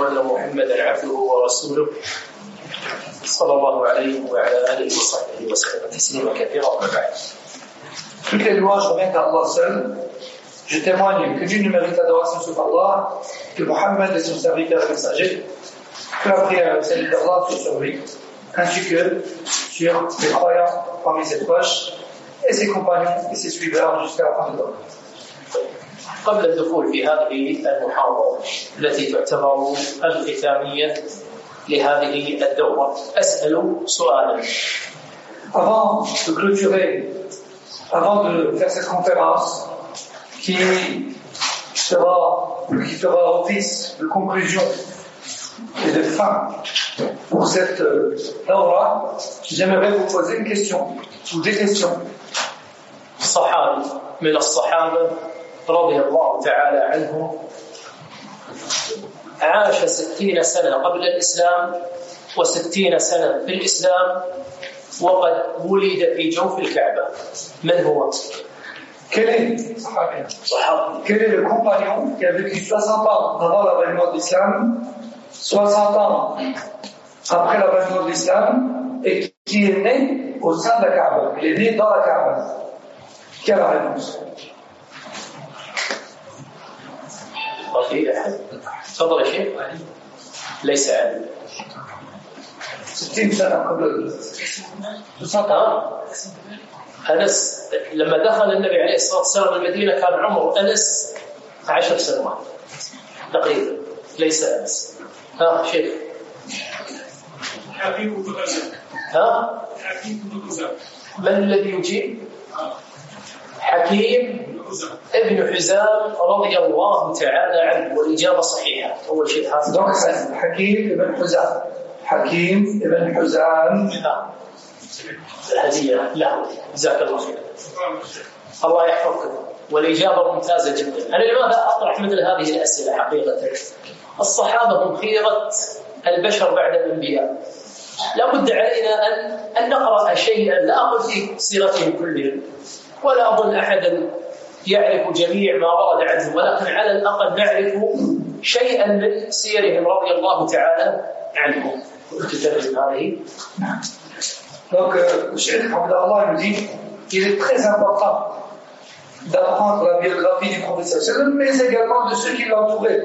أن محمدا عبده ورسوله صلى الله عليه وعلى آله وصحبه وسلم تسليما كثيرا. Toutes les louanges reviennent à Allah seul. Je témoigne que nul ne mérite l'adoration sauf Allah, que Mohammed est son serviteur et messager, que la prière et le salut d'Allah soient sur lui, ainsi que sur les croyants parmi ses proches et ses compagnons et ses suiveurs jusqu'à la fin de l'homme. قبل الدخول في هذه المحاضرة التي تعتبر الختامية لهذه الدورة أسأل سؤالا. Avant de clôturer, avant de faire cette conférence qui fera office de conclusion et de fin pour cette daura, j'aimerais vous poser une question ou des questions. صحابي من الصحابة رضي الله تعالى عنه عاش 60 سنة قبل الإسلام و60 سنة في الإسلام وقد ولد في جوف الكعبة. من هو؟ Quel est le compagnon qui a vécu 60 ans avant l'avènement de l'islam, 60 ans après l'avènement de l'islam, et qui est né au sein de la Kaaba? Il est né dans la Kaaba. Quelle est la réponse? في أحد؟ تفضل يا شيخ. ليس علي. 60 سنة قبل 60. أنس لما دخل النبي عليه الصلاة والسلام المدينة كان عمر أنس 10 سنوات تقريبا. ليس أنس. شيخ. حكيم بن حزام. حكيم بن حزام. من الذي يجيب؟ حكيم ابن حزام رضي الله تعالى عنه، والإجابة صحيحة. أول شيء هذا. حكيم ابن حزام. حكيم ابن حزام. هدية له. جزاك الله خير. الله يحفظكم. والإجابة ممتازة جدا. أنا لماذا أطرح مثل هذه الأسئلة حقيقة؟ الصحابة هم خيرة البشر بعد الأنبياء. لا بد علينا أن نقرأ شيئا، لا أقول في سيرتهم كلهم، ولا أظن أحدا يعرف جميع ما ورد عنهم، ولكن على الأقل نعرف شيئا من سيرهم رضي الله تعالى عنهم. تترجم هذه. Donc, Cheikh Abdallah nous dit qu'il est très important d'apprendre la biographie du prophète, mais également de ceux qui l'entouraient.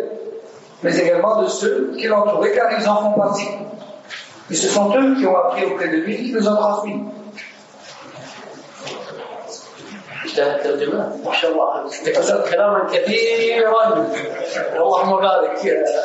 Car ils en font partie. Et ce sont eux qui ont appris auprès de lui, qui nous ont transmis. الترجمة ما شاء الله تكسرت كلاما كثيرا. اللهم بارك.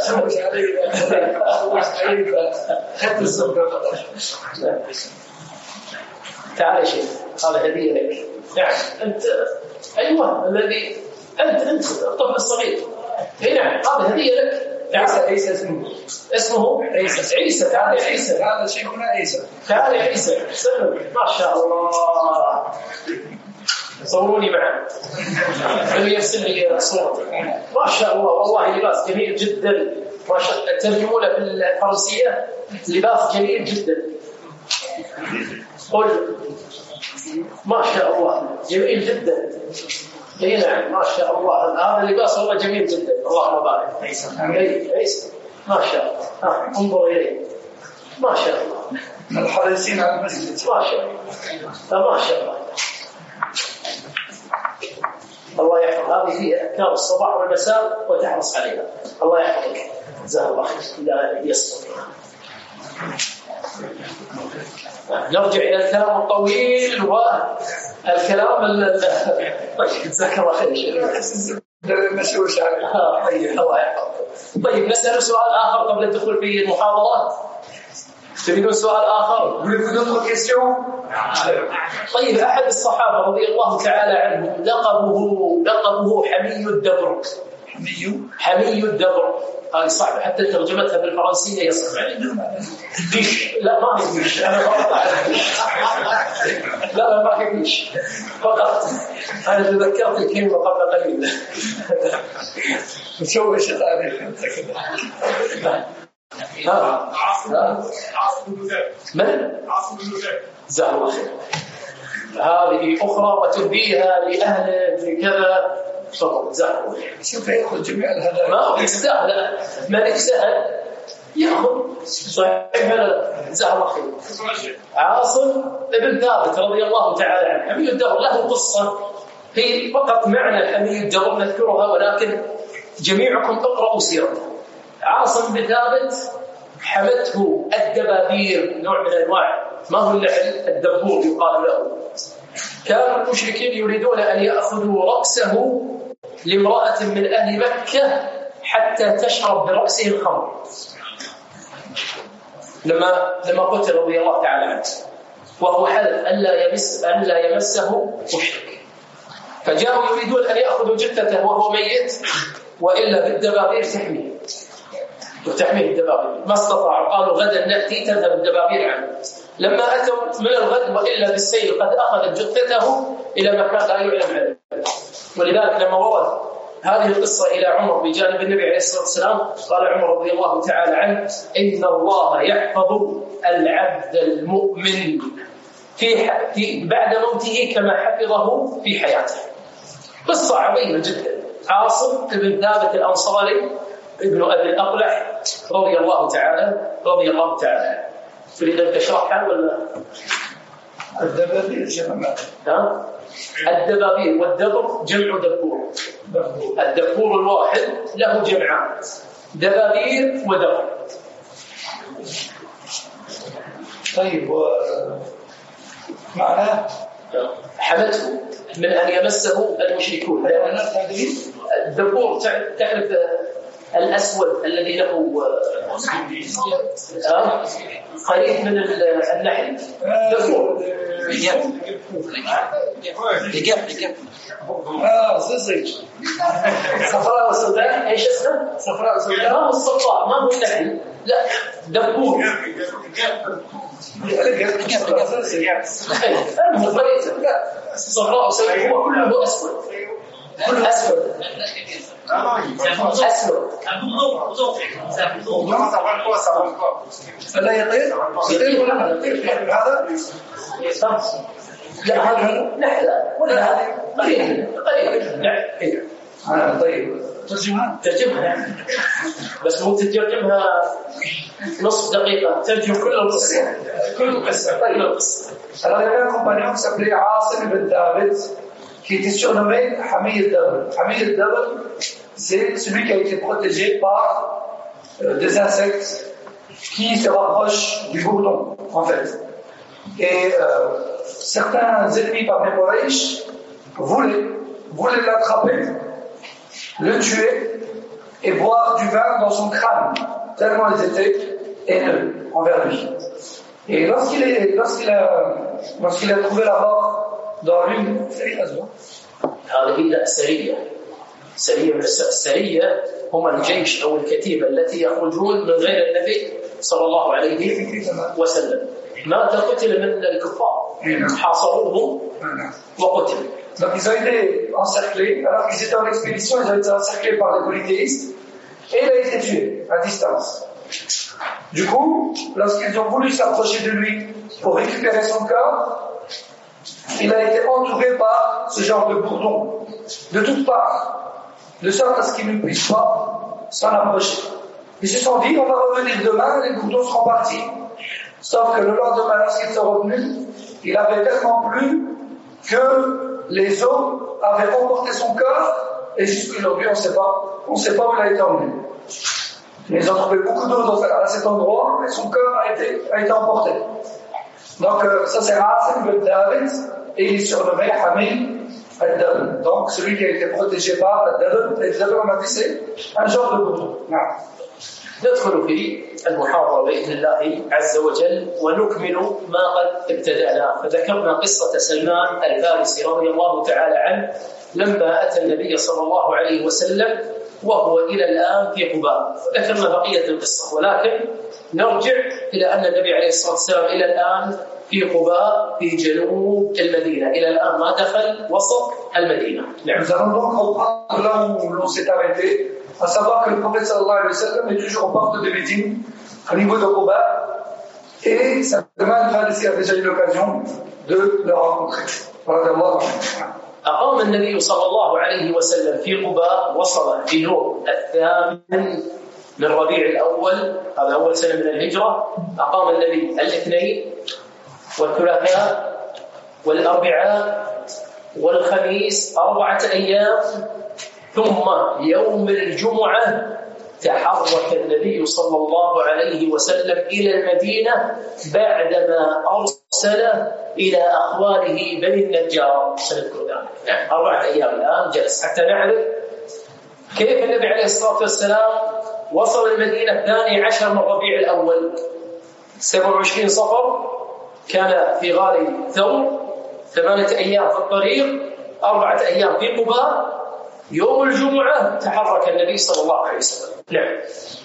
تعال شيخ، هذا هدية لك. نعم أنت. أيوة الذي أنت الطفل الصغير. نعم هذا هدية لك. عيسى اسمه عيسى. تعال يا عيسى. هذا شيخنا عيسى. تعال يا عيسى. سلم. ما شاء الله. صوروني معه. يرسل لي صورته. ما شاء الله والله لباس جميل جدا. ما شاء الله ترجمونه بالفرنسية. لباس جميل جدا. قل ما شاء الله جميل جدا. اي نعم ما شاء الله هذا اللباس والله جميل جدا. اللهم بارك. عيسى ما شاء الله. انظر اليه ما شاء الله. من الحريصين على المسجد. ما شاء الله. ما شاء الله. الله يحفظ. هذه فيها أذكار الصباح والمساء وتحرص عليها. الله يحفظك. جزاه الله خير. لا يصبر. نرجع إلى الكلام الطويل والكلام جزاك الله خير. مشوش عليه. طيب الله يحفظك. طيب نسأل سؤال آخر قبل الدخول في المحاضرات. تريدون سؤال آخر؟ طيب أحد الصحابة رضي الله تعالى عنهم لقبه حمي الدبر. حمي الدبر. هذه صعبة حتى ترجمتها بالفرنسية يصعب علينا. ديش. لا ما هي ديش. أنا غلط على ديش. لا ما هي ديش. فقط أنا تذكرت الكلمة قبل قليل. نشوش التاريخ. من؟ جزاه الله خير. هذه أخرى وتهديها لأهلك لكذا. تفضل جزاه الله خير. شوف يأخذ جميع الهدايا. ما يستاهل. ملك سهل يأخذ صحيح ولا جزاه الله خير. عاصم بن ثابت رضي الله تعالى عنه حمي الدبر له قصة، هي فقط معنى حمي الدبر نذكرها، ولكن جميعكم اقرأوا سيرته. عاصم بن ثابت حمته الدبابير، نوع من أنواع ما هو اللحل، الدبور يقال له. كان المشركين يريدون أن يأخذوا رأسه لامرأة من أهل مكة حتى تشرب برأسه الخمر، لما قتل رضي الله تعالى عنه، وهو حلف ألا يمسه مشرك. فجاءوا يريدون أن يأخذوا جثته وهو ميت، وإلا بالدبابير تحميه الدبابير، ما استطاعوا، قالوا غدا نأتي تذهب الدبابير عنه. لما أتوا من الغد وإلا بالسيل قد أخذت جثته إلى مكان لا يعلم عنه. ولذلك لما ورد هذه القصة إلى عمر بجانب النبي عليه الصلاة والسلام، قال عمر رضي الله تعالى عنه: إن الله يحفظ العبد المؤمن في بعد موته كما حفظه في حياته. قصة عظيمة جدا. عاصم بن ثابت الأنصاري ابن أبي الأقلح رضي الله تعالى. تريد أن تشرحها ولا؟ الدبابير جمع. الدبابير والدبر جمع دبور. الدبور الواحد له جمعان، دبابير ودبر. طيب، معناه حمته من أن يمسه المشركون. الدبور تعرف الأسود الذي له قريب من النحل، دبور. صفراء وسوداء. ايش اسمه؟ صفراء وسوداء. ما هو الصفراء، ما هو النحل، لا دبور. صفراء وسوداء، هو كله اسود. كله اسود. فلا يطير ولا يطير هذا. لا هذه نحلة ولا هذه قليل. طيب ترجمها بس مو تترجمها نصف دقيقة، ترجم كل القصة. طيب القصة. Alors il y avait un compagnon qui s'appelait Asim ibn Thabit qui était surnommé Hamid al-Dabr. Hamid al-Dabr, c'est celui qui a été protégé par des insectes qui se rapprochent du bourdon, en fait. Et certains ennemis parmi Quraysh voulaient l'attraper, le tuer et boire du vin dans son crâne, tellement ils étaient haineux envers lui. Et lorsqu'il a trouvé la mort dans l'une هذه سرية هم الجيش أو الكتيبة التي يخرجون من غير النبي صلى الله عليه وسلم. مات قتل من الكفار، حاصروه وقتل. Donc ils ont été encerclés, alors qu'ils étaient en expédition, ils ont été encerclés par les polythéistes, et il a été tué à distance. Du coup, lorsqu'ils ont voulu s'approcher de lui pour récupérer son corps, il a été entouré par ce genre de bourdon, de toutes parts, de sorte à ce qu'il ne puisse pas s'en approcher. Ils se sont dit, on va revenir demain, les bourdons seront partis. Sauf que le lendemain, lorsqu'ils sont revenus, il avait tellement plu que les eaux avaient emporté son corps, et jusqu'aujourd'hui, on ne sait pas où il a été emmené. Ils ont trouvé beaucoup d'eau à cet endroit, et son corps a été emporté. Donc, ça c'est Asim ibn Thabit, et il est surnommé Hamid al-Dabr. Donc, celui qui a été protégé par al-Dabr, et al-Dabr, on a dit, c'est un genre de bourdon. ندخل في المحاضرة بإذن الله عز وجل ونكمل ما قد ابتدأناه. فذكرنا قصة سلمان الفارسي رضي الله تعالى عنه لما أتى النبي صلى الله عليه وسلم وهو إلى الآن في قباء. ذكرنا بقية القصة، ولكن نرجع إلى أن النبي عليه الصلاة والسلام إلى الآن في قباء في جنوب المدينة، إلى الآن ما دخل وسط المدينة. نعم. Nous allons donc reprendre là où l'on s'est arrêté, à savoir que le prophète sallallahu alayhi wa sallam est toujours aux portes de Médine, au niveau de Quba, et Salman al-Farisi a déjà eu l'occasion de le rencontrer. أقام النبي صلى الله عليه وسلم في قباء، وصل في اليوم الثامن من ربيع الأول، هذا أول سنة من الهجرة، أقام النبي الاثنين والثلاثاء والأربعاء والخميس 4 أيام، ثم يوم الجمعة تحرك النبي صلى الله عليه وسلم إلى المدينة بعدما أرسل إلى أخواله بني النجار. سنذكر ذلك. 4 أيام الآن جلس حتى نعرف كيف النبي عليه الصلاة والسلام وصل المدينة 12 من ربيع الأول، 27 صفر كان في غار ثور، 8 أيام في الطريق، 4 أيام في قباء، يوم الجمعة تحرك النبي صلى الله عليه وسلم. نعم.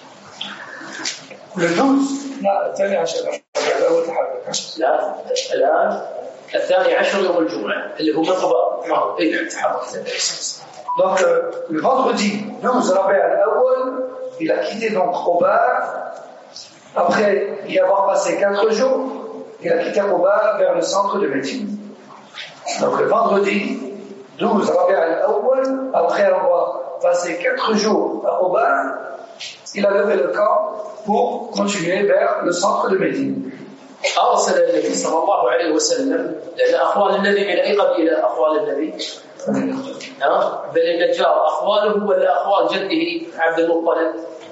لا، الثاني عشر الأول تحرك. لا، الآن 12 يوم الجمعة اللي هو من قباء. نعم تحرك النبي صلى الله عليه وسلم. Donc, le vendredi 12 Rabi' al-Awwal, il a quitté donc Quba. Après y avoir passé 4 jours, il a quitté Quba vers le centre de Médine. Donc, le vendredi 12 Rabi' al-Awwal, après avoir passé 4 jours à Quba, il a levé le camp pour continuer vers le centre de Médine. أرسل النبي صلى الله عليه وسلم، لأن أخوال النبي من أي قبيلة أخوال النبي؟ بني النجار. أخواله ولا أخوال جده عبد المطلب؟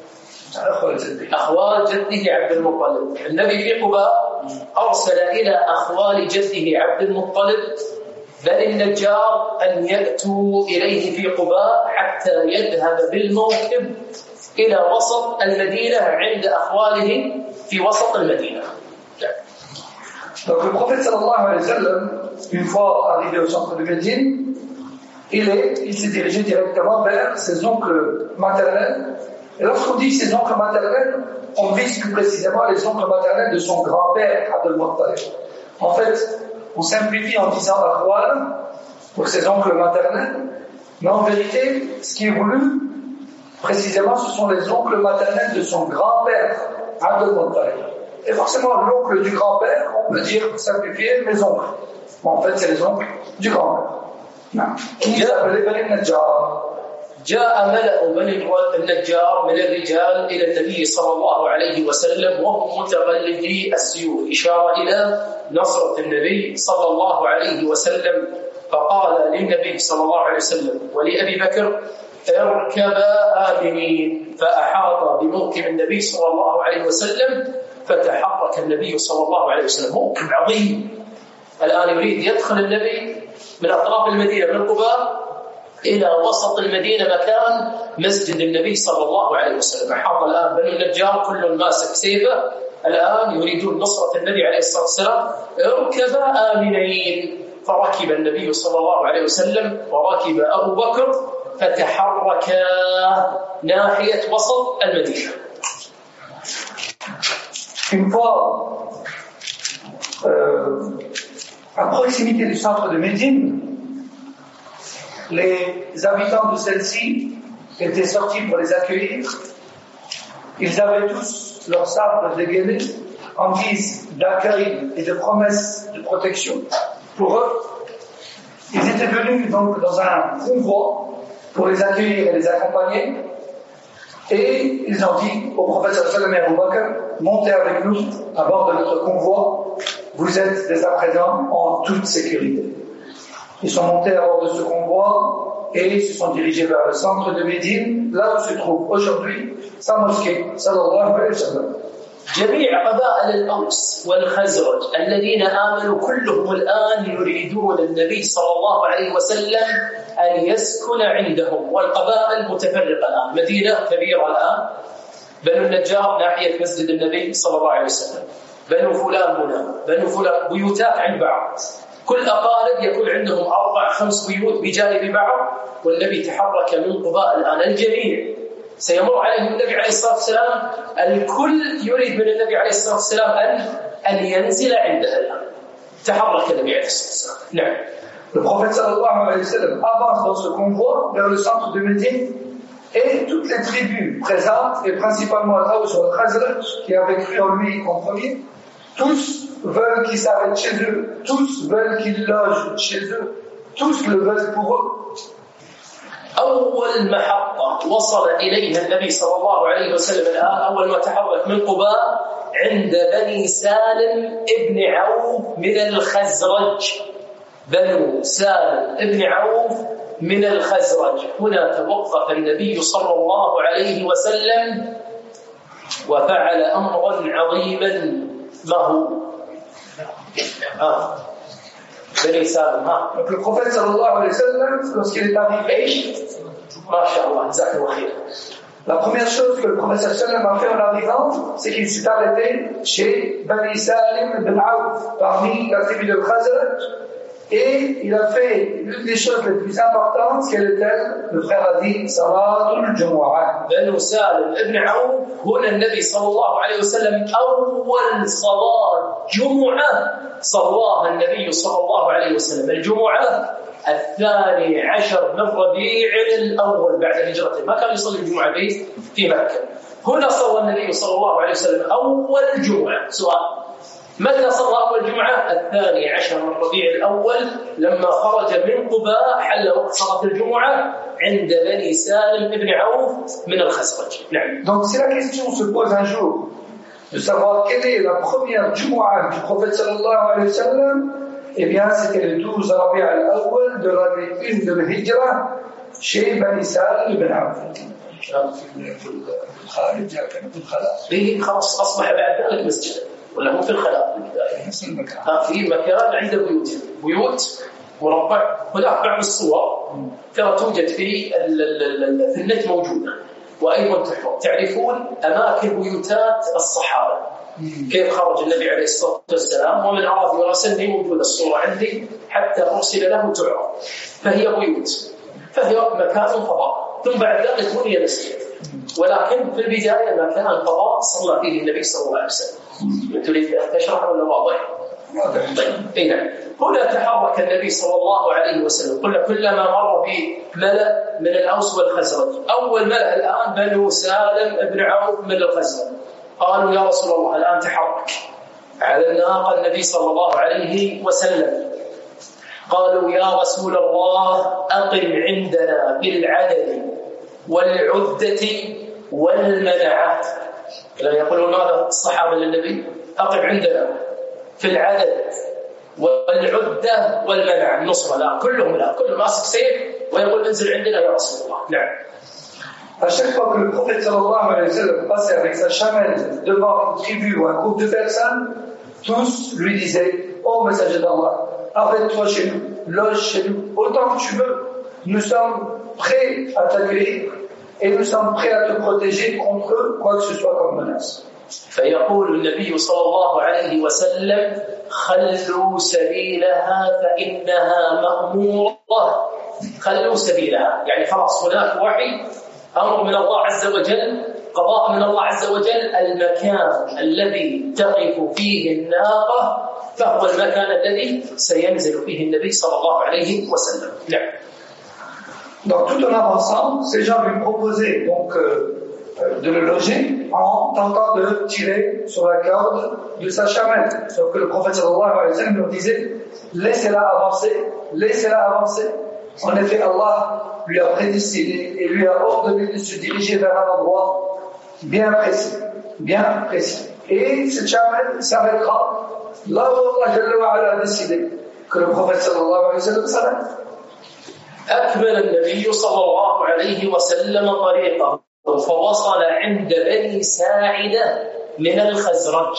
أخوال جده عبد المطلب. النبي في قباء أرسل إلى أخوال جده عبد المطلب بني النجار أن يأتوا إليه في قباء حتى يذهب بالموكب إلى وسط المدينة عند أخواله في وسط المدينة. Donc le prophète sallallahu alayhi wa sallam, une fois arrivé au centre de Médine, il s'est dirigé directement vers ses oncles maternels. Et lorsqu'on dit ses oncles maternels, on vise plus précisément les oncles maternels de son grand-père, Abdul Muttalib. En fait, on simplifie en disant Akhwal pour ses oncles maternels, mais en vérité, ce qui est voulu, précisément, ce sont les oncles maternels de son grand-père, Abdul Muttalib. Et forcément, l'oncle du grand-père, on peut dire, simplifier, mes oncles. Bon, en fait, c'est les oncles du grand-père. جاء ملأ بني النجار من الرجال إلى النبي صلى الله عليه وسلم وهم متغلدي السيوف، إشارة إلى نصرة النبي صلى الله عليه وسلم. فقال للنبي صلى الله عليه وسلم ولأبي بكر اركبا آمنين، فأحاط بموكب النبي صلى الله عليه وسلم، فتحرك النبي صلى الله عليه وسلم. موكب عظيم، الآن يريد يدخل النبي من أطراف المدينة من قباء إلى وسط المدينة مكان مسجد النبي صلى الله عليه وسلم. أحاط الآن بنو النجار كل ماسك سيفه، الآن يريدون نصرة النبي عليه الصلاة والسلام. اركبا آمنين، فركب النبي صلى الله عليه وسلم وركب أبو بكر، فتحركا ناحية وسط المدينة. Une fois à proximité du centre de Médine, les habitants de celle-ci étaient sortis pour les accueillir. Ils avaient tous leurs sabres dégainés en guise d'accueil et de promesse de protection pour eux. Ils étaient venus donc dans un convoi pour les accueillir et les accompagner. Et ils ont dit au prophète sallallahu alayhi wa sallam, montez avec nous à bord de notre convoi, vous êtes dès à présent en toute sécurité. Ils sont montés à bord de ce convoi et se sont dirigés vers le centre de Médine, là où se trouve aujourd'hui sa mosquée, sallallahu alayhi wa sallam. جميع قبائل الأوس والخزرج الذين آمنوا كلهم الآن يريدون النبي صلى الله عليه وسلم أن يسكن عندهم، والقبائل متفرقة الآن، مدينة كبيرة الآن، بنو النجار ناحية مسجد النبي صلى الله عليه وسلم، بنو فلان هنا، بنو فلان، بيوتات عند بعض، كل أقارب يكون عندهم 4-5 بيوت بجانب بعض، والنبي تحرك من قباء الآن. الجميع سيمر عليهم النبي عليه الصلاة والسلام، الكل يريد من النبي عليه الصلاة والسلام أن ينزل عنده الآن. تحرك النبي عليه الصلاة والسلام. نعم. Le prophète sallallahu alayhi wa sallam avance dans ce convoi vers le centre de Médine et toutes les tribus présentes, et principalement Al-Aws ou Al-Khazraj, qui avaient cru en lui en premier, tous veulent qu'il s'arrête chez eux, tous veulent qu'il loge chez eux, tous le veulent pour eux. أول محطة وصل إليها النبي صلى الله عليه وسلم الآن، أول ما تحرك من قباء عند بني سالم ابن عوف من الخزرج. بنو سالم ابن عوف من الخزرج. هنا توقف النبي صلى الله عليه وسلم وفعل أمرا عظيما. ما هو؟ بني سالم. Donc le prophète sallallahu alayhi wa sallam, lorsqu'il est arrivé, Masha'Allah, jazakallahu khayr. La première chose que le prophète sallallahu alayhi wa sallam a fait en arrivant, c'est qu'il s'est arrêté chez Bani Salim ibn Awf, parmi la tribu de Khazraj, et il a fait l'une des choses les plus importantes, quelle est-elle? Le frère a dit Salatul Jumu'ah. Bani Salim ibn Awf, هنا النبي صلى الله عليه وسلم أول صلاة جمعة صلاها النبي صلى الله عليه وسلم، الجمعة 12 من ربيع الأول بعد هجرته. ما كان يصلي الجمعة في مكة. هنا صلى النبي صلى الله عليه وسلم أول جمعة. سؤال: متى صلى أول جمعة؟ 12 من ربيع الأول، لما خرج من قباء حل وقت صلاة الجمعة عند بني سالم ابن عوف من الخزرج. نعم. Donc si la question se pose un jour de savoir quelle est la première Jumu'ah du prophète sallallahu alayhi wa sallam, eh bien c'était le 12 Rabi' al-Awwal de l'année 1 de l'Hijra chez Bani Salim ibn Awf. به خلاص أصبح بعد ذلك مسجد، ولا هو في الخلاء في البداية؟ في مكان عند بيوت مربع. هناك بعض الصور ترى توجد في النت موجودة وأيضا تحفظ. تعرفون أماكن بيوتات الصحابة كيف خرج النبي عليه الصلاة والسلام، ومن أراد يراسلني موجودة الصورة عندي حتى أرسل له تعرض. فهي بيوت، فهي مكان فضاء، ثم بعد ذلك بني مسجد، ولكن في البداية مكان فضاء صلى فيه النبي صلى الله عليه وسلم. تريد أن تشرح ولا واضح؟ طيب. نعم. هنا تحرك النبي صلى الله عليه وسلم. قلنا كلما مر بملأ من الأوس والخزرج. أول ملأ الآن بنو سالم ابن عوف من الخزرج. قالوا يا رسول الله الآن تحرك على الناقة النبي صلى الله عليه وسلم. قالوا يا رسول الله أقم عندنا بالعدد والعدة والمنعة. يقولون ماذا الصحابة للنبي؟ أقم عندنا في العدد والعدة والمنع، النصرة لا، كلهم لا، كل ماسك سيف ويقول انزل عندنا يا رسول الله. نعم. À chaque fois que le prophète sallallahu alayhi wa sallam passait avec sa chamelle devant une tribu ou un groupe de personnes, tous lui disaient: ô messager d'Allah, arrête-toi chez nous, loge chez nous, autant que tu veux. Nous sommes prêts à t'accueillir et nous sommes prêts à te protéger contre quoi que ce soit comme menace. فيقول النبي صلى الله عليه وسلم: خلوا سبيلها فإنها مأمورة. خلوا سبيلها يعني خلاص هناك وحي، أمر من الله عز وجل، قضاء من الله عز وجل. المكان الذي تقف فيه الناقة فهو المكان الذي سينزل فيه النبي صلى الله عليه وسلم. نعم. Donc tout en avançant, ces gens lui proposaient donc de le loger en tentant de tirer sur la corde de sa chamelle. Sauf que le prophète sallallahu alayhi wa sallam leur disait: laissez-la avancer. En effet, Allah lui a prédestiné et lui a ordonné de se diriger vers un endroit bien précis. Et cette chamelle s'arrêtera là où Allah Jalla wa Ala a décidé que le prophète sallallahu alayhi wa sallam s'arrête. أكمل النبي صلى الله عليه وسلم طريقه فوصل عند بني ساعدة من الخزرج.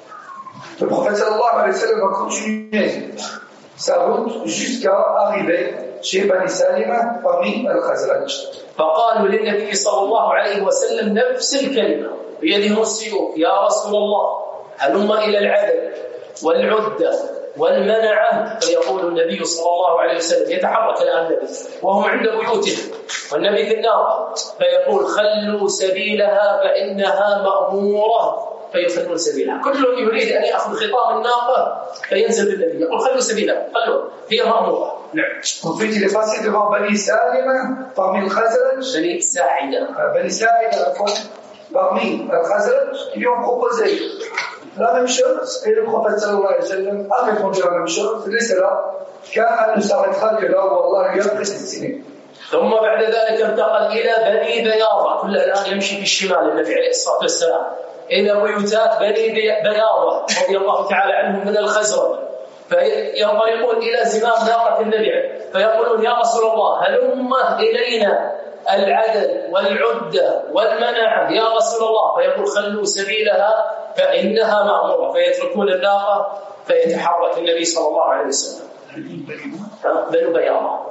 Le prophète sallallahu alayhi wa sallam va continuer sa route jusqu'à arriver chez Bani Salima parmi al-Khazraj. فقالوا للنبي صلى الله عليه وسلم نفس الكلمة بيدهم السيوف: يا رسول الله هلم إلى العدد والعدة والمنعة. فيقول النبي صلى الله عليه وسلم، يتحرك الآن النبي وهم عند بيوتهم والنبي في الناقة، فيقول: خلوا سبيلها فإنها مأمورة. فيخلون سبيلها. كل يريد أن يأخذ خطام الناقة فينزل بالنبي يقول: خلوا سبيلها، خلوا، هي مأمورة. نعم. Ensuite, il est passé devant Bani Salim parmi le Khazraj. بني ساعدة. Bani Saïda parmi le Khazraj qui lui ont proposé la même chose, et le prophète sallallahu alayhi wa sallam a répondu la même chose: laissez-la, car elle ne s'arrêtera que là où Allah lui a prédestiné. ثم بعد ذلك انتقل إلى بني بياضة، كل الآن يمشي في الشمال النبي عليه الصلاة والسلام، إلى بيوتات بني بياضة رضي الله تعالى عنهم من الخزرج، فينطلقون إلى زمام ناقة النبي فيقولون يا رسول الله هلم إلينا العدد والعدة والمنعة يا رسول الله، فيقول خلوا سبيلها فإنها مأمورة، فيتركون الناقة فيتحرك النبي صلى الله عليه وسلم. بنو بياضة.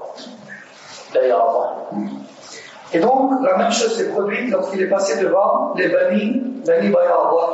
Et donc, la même chose s'est produite lorsqu'il est passé devant les Bani Bayadha.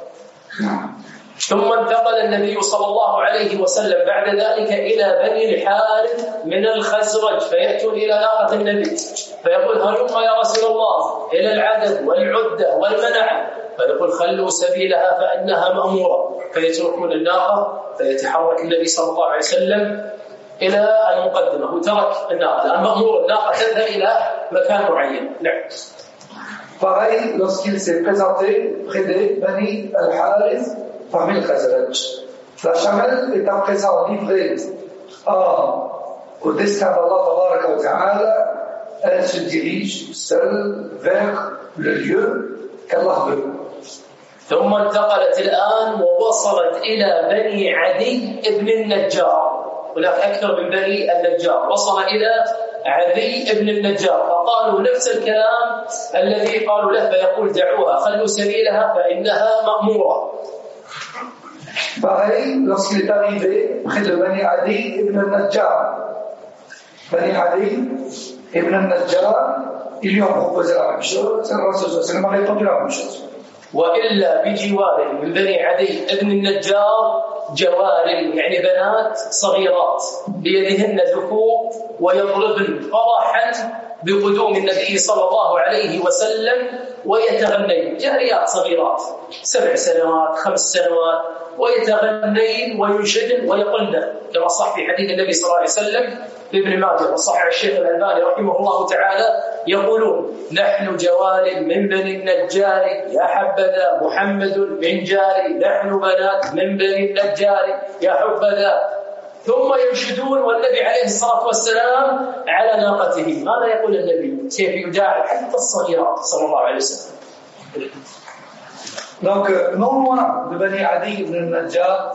ثم انتقل النبي صلى الله عليه وسلم بعد ذلك إلى بني الحارث من الخزرج، فيأتون إلى ناقة النبي فيقول هلم يا رسول الله إلى العدد والعدة والمنعة، فيقول خلوا سبيلها فإنها مأمورة، فيتركون الناقة فيتحرك النبي صلى الله عليه وسلم إلى المقدمة وترك الناقة، الآن مأمور الناقة تذهب إلى مكان معين. نعم. Pareil, lorsqu'il s'est présenté près des Bani al-Harith parmi le Khazraj. La chamelle est à présent livrée au destin d'Allah Tabaraka wa Ta'ala. Elle se dirige seule vers le lieu qu'Allah veut. ثم انتقلت الآن ووصلت إلى بني عدي ابن النجار، هناك أكثر من بني النجار، وصل إلى عدي ابن النجار فقالوا نفس الكلام الذي قالوا له، فيقول دعوها خلوا سبيلها فإنها مأمورة. Pareil, lorsqu'il est arrivé près de Bani Adi ibn al-Najjar. Bani Adi ibn al-Najjar, ils lui ont proposé la même chose, c'est le Rasul sallallahu alayhi wa sallam a répondu la même chose. وإلا بجوار من بني عدي ابن النجار جوار يعني بنات صغيرات بيدهن دفوف ويضربن فرحا بقدوم النبي صلى الله عليه وسلم ويتغنين، جاريات صغيرات 7 سنوات 5 سنوات، ويتغنين وينشدن ويقلن كما صح في حديث النبي صلى الله عليه وسلم بابن ماجه وصحح الشيخ الألباني رحمه الله تعالى، يقولون نحن جوال من بني النجار يا حبذا محمد من جاري، نحن بنات من بني النجار يا حبذا، ثم ينشدون والنبي عليه الصلاة والسلام على ناقته. ماذا يقول النبي؟ كيف يجاعل حتى الصغيرات صلى الله عليه وسلم. Donc, non loin de Bani Adi ibn al-Najjar,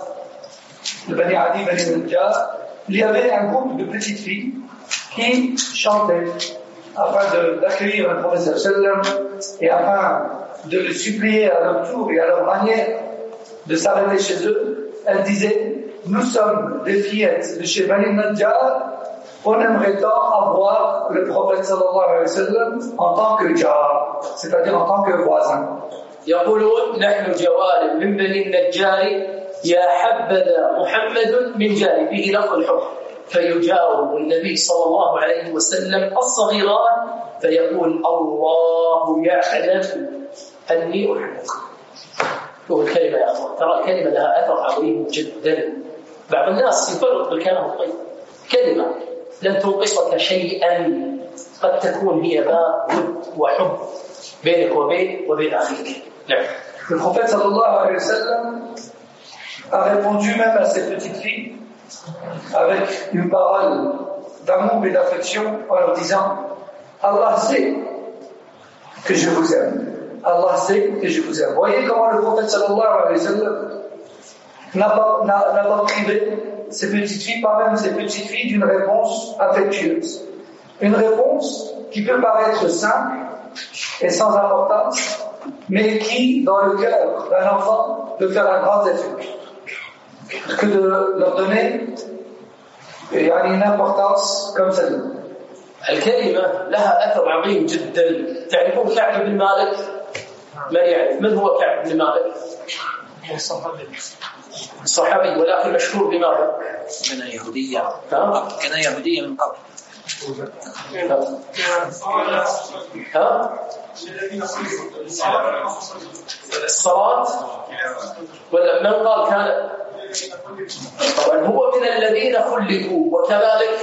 il y avait un groupe de petites filles qui chantaient afin d'accueillir le prophète sallam et afin de le supplier à leur tour et à leur manière de s'arrêter chez eux. Elles disaient nous sommes des fillettes de chez Bani al-Najjar, on aimerait tant avoir le prophète sallallahu alayhi wa sallam en tant que jar, c'est-à-dire en tant que voisin. يقولون نحن جوال من بني النجار يا حبذا محمد من جاري، به لفظ الحب، فيجاوب النبي صلى الله عليه وسلم الصغيرات فيقول الله يعلم أني أحبك. شوف الكلمة يا أخوان، ترى الكلمة لها أثر عظيم جدا. بعض الناس يفرق بالكلام الطيب، كلمة لن تنقصك شيئا قد تكون هي باب ود وحب بينك وبين أخيك. نعم. Le prophète sallallahu alayhi wa sallam a répondu même à ces petites filles avec une parole d'amour et d'affection en leur disant Allah sait que je vous aime. Allah sait que je vous aime. Voyez comment le prophète sallallahu alayhi wa sallam n'a pas privé ces petites filles, pas même ces petites filles, d'une réponse affectueuse. Une réponse qui peut paraître simple et sans importance, mais qui, dans le cœur d'un enfant, peut faire un grand effet. Que de leur donner une importance comme celle-là. الكلمة لها أثر عظيم جدا. تعرفون كعب بن مالك؟ من يعرف من هو كعب بن مالك؟ صحابي ولكن مشهور بماذا؟ كان يهوديا من قبل. الصلاة ولا من قال كان؟ طبعا هو من الذين خلقوا وكذلك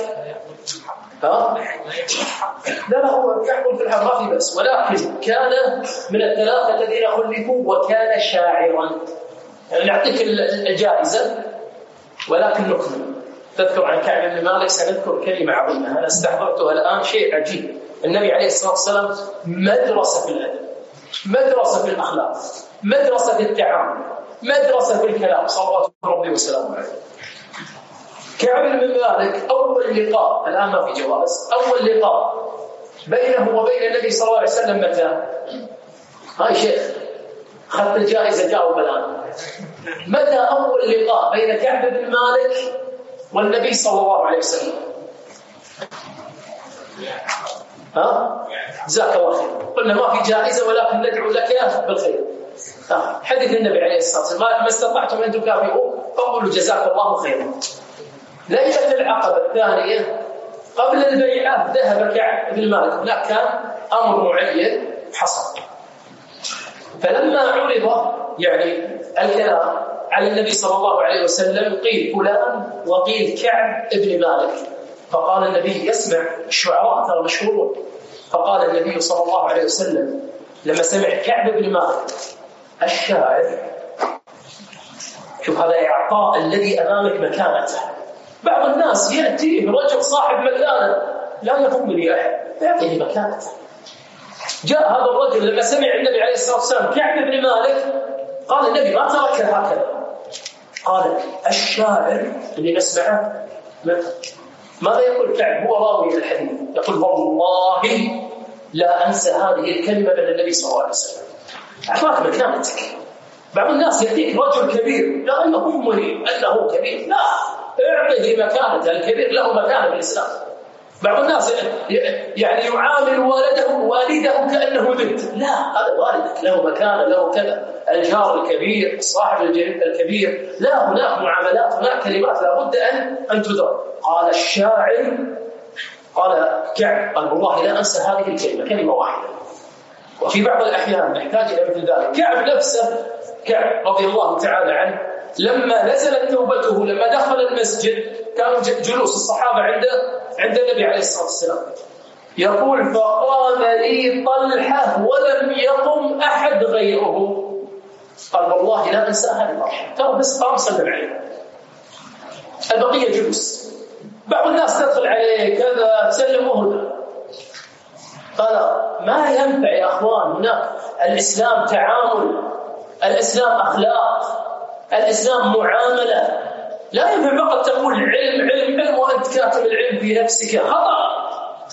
لا هو يحكم في الحرف ما في بس، ولكن كان من الثلاثة الذين خلقوا وكان شاعرا. يعني نعطيك الجائزة ولكن نكمل. تذكر عن كعب بن مالك سنذكر كلمة عظيمة أنا استحضرتها الآن، شيء عجيب. النبي عليه الصلاة والسلام مدرسة في الأدب، مدرسة في الأخلاق، مدرسة في التعامل، مدرسة في الكلام، صلوات ربي وسلامه عليه. كعب بن مالك أول لقاء، الآن ما في جواز، أول لقاء بينه وبين النبي صلى الله عليه وسلم متى؟ هاي شيخ أخذت الجائزة، جاوب الآن. متى أول لقاء بين كعب بن مالك والنبي صلى الله عليه وسلم؟ ها؟ جزاك الله خير. قلنا ما في جائزة ولكن ندعو لك بالخير. حديث النبي عليه الصلاة والسلام ما استطعتم أن تكافئوا فقولوا جزاك الله خيرا. ليلة العقبة الثانية قبل البيعة ذهب كعب بن مالك، هناك كان أمر معين حصل، فلما عرض يعني الكلام على النبي صلى الله عليه وسلم قيل فلان وقيل كعب بن مالك، فقال النبي يسمع الشعراء ترى مشهورون، فقال النبي صلى الله عليه وسلم لما سمع كعب بن مالك الشاعر، شوف هذا إعطاء الذي أمامك مكانته. بعض الناس يأتيه رجل صاحب مكانة لا يهم لي أحد، يعطيه مكانته. جاء هذا الرجل لما سمع النبي عليه الصلاة والسلام كعب بن مالك قال النبي ما تركه هكذا، قال الشاعر اللي نسمعه ماذا يقول كعب؟ هو راوي الحديث يقول والله لا أنسى هذه الكلمة من النبي صلى الله عليه وسلم. أعطاك مكانتك. بعض الناس يأتيك رجل كبير لا يهمني أنه كبير، لا اعطه مكانته، الكبير له مكانة في الإسلام. بعض الناس يعني يعامل والده كأنه بنت، لا هذا والدك له مكانة له كذا، الجار الكبير صاحب الكبير، لا هناك معاملات، هناك كلمات لابد أن تدر. قال الشاعر، قال كعب قال والله لا أنسى هذه الكلمة، كلمة واحدة. وفي بعض الأحيان نحتاج إلى مثل ذلك. كعب نفسه، كعب رضي الله تعالى عنه لما نزلت توبته لما دخل المسجد كانوا جلوس الصحابة عند النبي عليه الصلاة والسلام، يقول فقام لي طلحة ولم يقم أحد غيره، قال والله لا أنسى هذه طلحة، ترى بس قام سلم عليه، البقية جلوس. بعض الناس تدخل عليه كذا تسلمه، قال ما ينفع يا أخوان، هناك الإسلام تعامل، الإسلام أخلاق، الإسلام معاملة، لا ينفع فقط تقول علم علم علم وأنت كاتم العلم في نفسك، خطأ.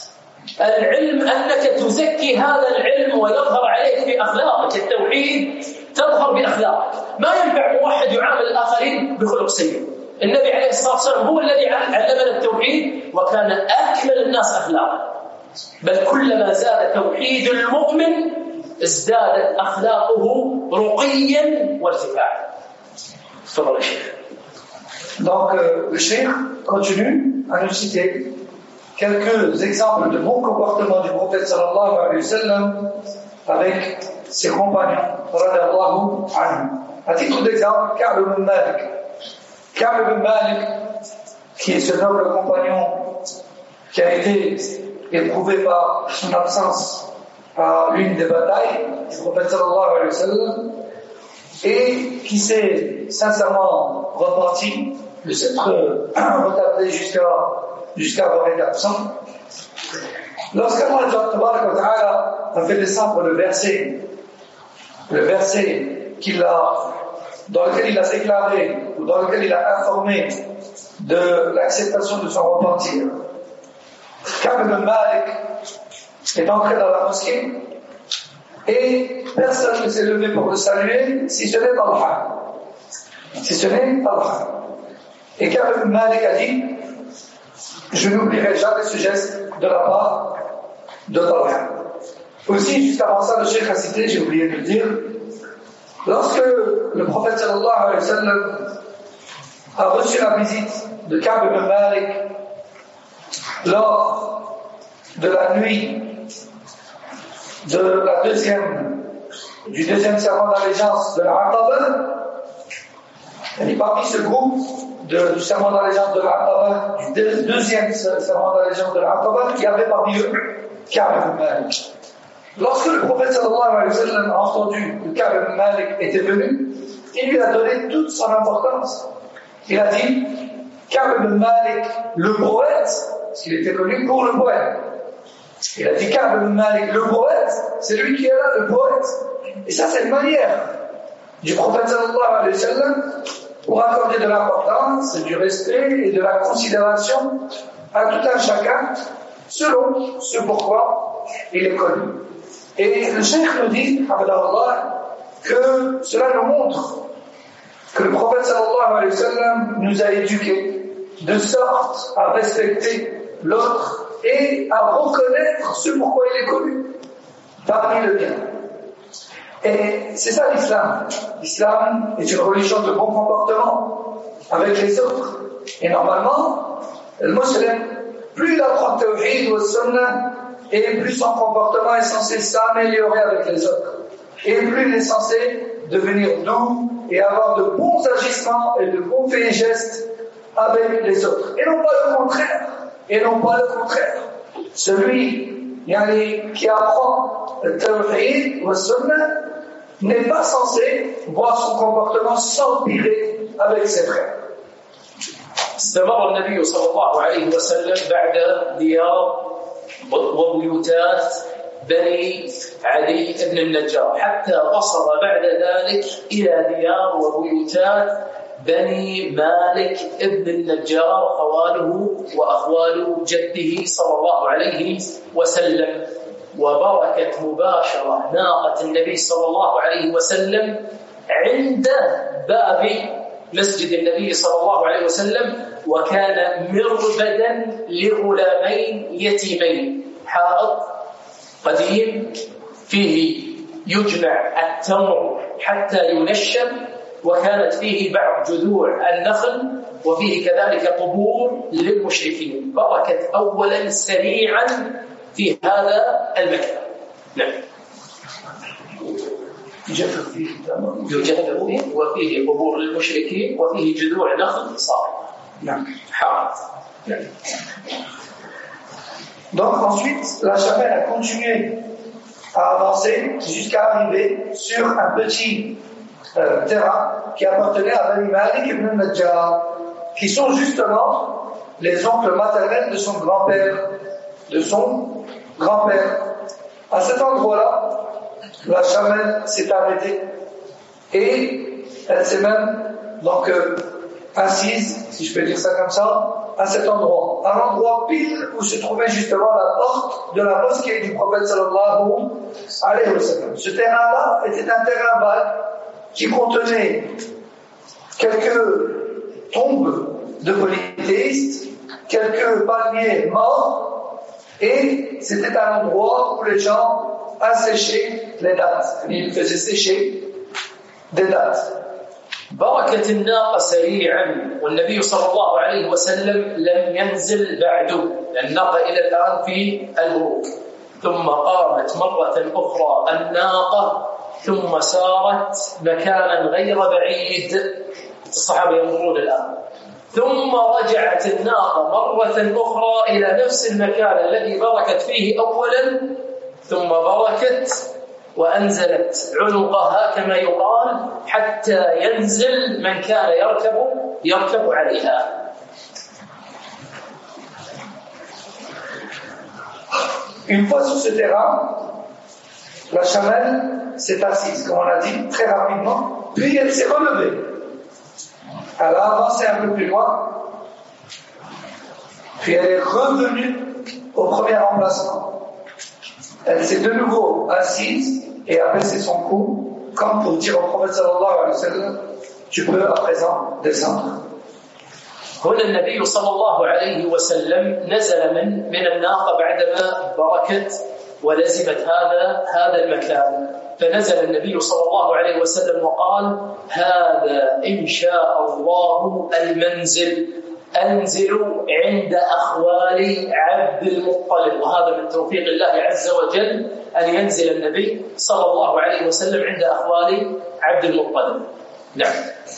العلم أنك تزكي هذا العلم ويظهر عليك في أخلاقك، التوحيد تظهر بأخلاقك. ما ينفع موحد يعامل الآخرين بخلق سيء. النبي عليه الصلاة والسلام هو الذي علمنا التوحيد وكان أكمل الناس أخلاقا، بل كلما زاد توحيد المؤمن ازدادت أخلاقه رقيا وارتفاعا. تفضل يا شيخ. Donc, le cheikh continue à nous citer quelques exemples de bons comportements du prophète sallallahu alayhi wa sallam avec ses compagnons, radiyallahu anhu. À titre d'exemple, Ka'b ibn Malik. Ka'b ibn Malik, qui est ce noble compagnon qui a été éprouvé par son absence à l'une des batailles du prophète sallallahu alayhi wa sallam et qui s'est sincèrement repenti de s'être retardé jusqu'à avoir été absent. Lorsqu'Allah a fait descendre le verset dans lequel il a déclaré ou dans lequel il a informé de l'acceptation de son repentir, Ka'b ibn Malik est entré dans la mosquée et personne ne s'est levé pour le saluer si ce n'est Talha. Et Ka'b ibn Malik a dit je n'oublierai jamais ce geste de la part de Talha. Aussi, juste avant ça, le cheikh a cité, j'ai oublié de le dire, lorsque le prophète sallallahu alayhi wa sallam a reçu la visite de Ka'b ibn Malik lors de la nuit du deuxième serment d'allégeance de la Aqaba, et parmi ce groupe du serment d'allégeance de la Aqaba, du deuxième serment d'allégeance de la Aqaba, il y avait parmi eux Ka'b ibn Malik. Lorsque le prophète sallallahu alayhi wa sallam a entendu que Ka'b ibn Malik était venu, il lui a donné toute son importance. Il a dit Ka'b ibn Malik, le poète, parce qu'il était connu pour le poème. Il a dit Ka'b ibn Malik, le poète, c'est lui qui est là, le poète. Et ça, c'est une manière du prophète sallallahu alayhi wa sallam pour accorder de l'importance, du respect et de la considération à tout un chacun selon ce pourquoi il est connu. Et le cheikh nous dit, que cela nous montre que le prophète sallallahu alayhi wa sallam nous a éduqués de sorte à respecter l'autre et à reconnaître ce pourquoi il est connu parmi le bien. Et c'est ça l'islam. L'islam est une religion de bon comportement avec les autres. Et normalement, le musulman, plus il apprend le tawhid ou le sunnah, et plus son comportement est censé s'améliorer avec les autres. Et plus il est censé devenir doux et avoir de bons agissements et de bons faits et gestes avec les autres. Et non pas le contraire. Et non pas le contraire. Celui qui apprend le tawhid ou le sunnah n'est pas censé voir son comportement s'empirer avec ses frères. استمر النبي صلى الله عليه وسلم بعد ديار وبيوتات بني علي بن النجار حتى وصل بعد ذلك إلى ديار وبيوتات بني مالك بن النجار خواله وأخوال جده صلى الله عليه وسلم. وبركت مباشرة ناقة النبي صلى الله عليه وسلم عند باب مسجد النبي صلى الله عليه وسلم، وكان مربدا لغلامين يتيمين، حائط قديم فيه يجمع التمر حتى ينشب، وكانت فيه بعض جذوع النخل، وفيه كذلك قبور للمشركين. بركت أولا سريعا في هذا المكان. نعم. يجفف فيه وفيه قبور للمشركين وفيه جذوع نخل صالحة. نعم. حائط. نعم. Donc ensuite, la chamelle a continué à avancer jusqu'à arriver sur un petit terrain qui appartenait à Bani Malik ibn al-Najjar, qui sont justement les oncles maternels de son grand-père. À cet endroit-là, la chamelle s'est arrêtée et elle s'est même donc assise, si je peux dire ça comme ça, à cet endroit, à l'endroit pile où se trouvait justement la porte de la mosquée du prophète sallallahu alayhi wa sallam. Ce terrain-là était un terrain vague qui contenait quelques tombes de polythéistes, quelques palmiers morts, et c'était un endroit où les gens asséchaient les dattes. Ils faisaient sécher des dates. بركة الناقة سريعا، والنبي صلى الله عليه وسلم لم ينزل بعده، الناقة إلى الآن في البروك. ثم قامت مرة أخرى الناقة ثم سارت مكانا غير بعيد، الصحابة يمرون الآن. ثم رجعت الناقة مرة أخرى إلى نفس المكان الذي بركت فيه أولا، ثم بركت وأنزلت عنقها كما يقال حتى ينزل من كان يركب عليها. Une fois sur ce terrain, la chamelle s'est assise, comme on l'a dit, très rapidement, puis elle s'est relevée. Elle a avancé un peu plus loin, puis elle est revenue au premier emplacement. Elle s'est de nouveau assise et a baissé son cou, comme pour dire au prophète sallallahu alayhi wa sallam, tu peux à présent descendre. هنا النبي صلى الله عليه وسلم نزل من الناقة بعدما بركت ولزمت هذا المكان، فنزل النبي صلى الله عليه وسلم وقال: هذا إن شاء الله المنزل، أنزل عند أخوال عبد المطلب. وهذا من توفيق الله عز وجل أن ينزل النبي صلى الله عليه وسلم عند أخوال عبد المطلب. نعم.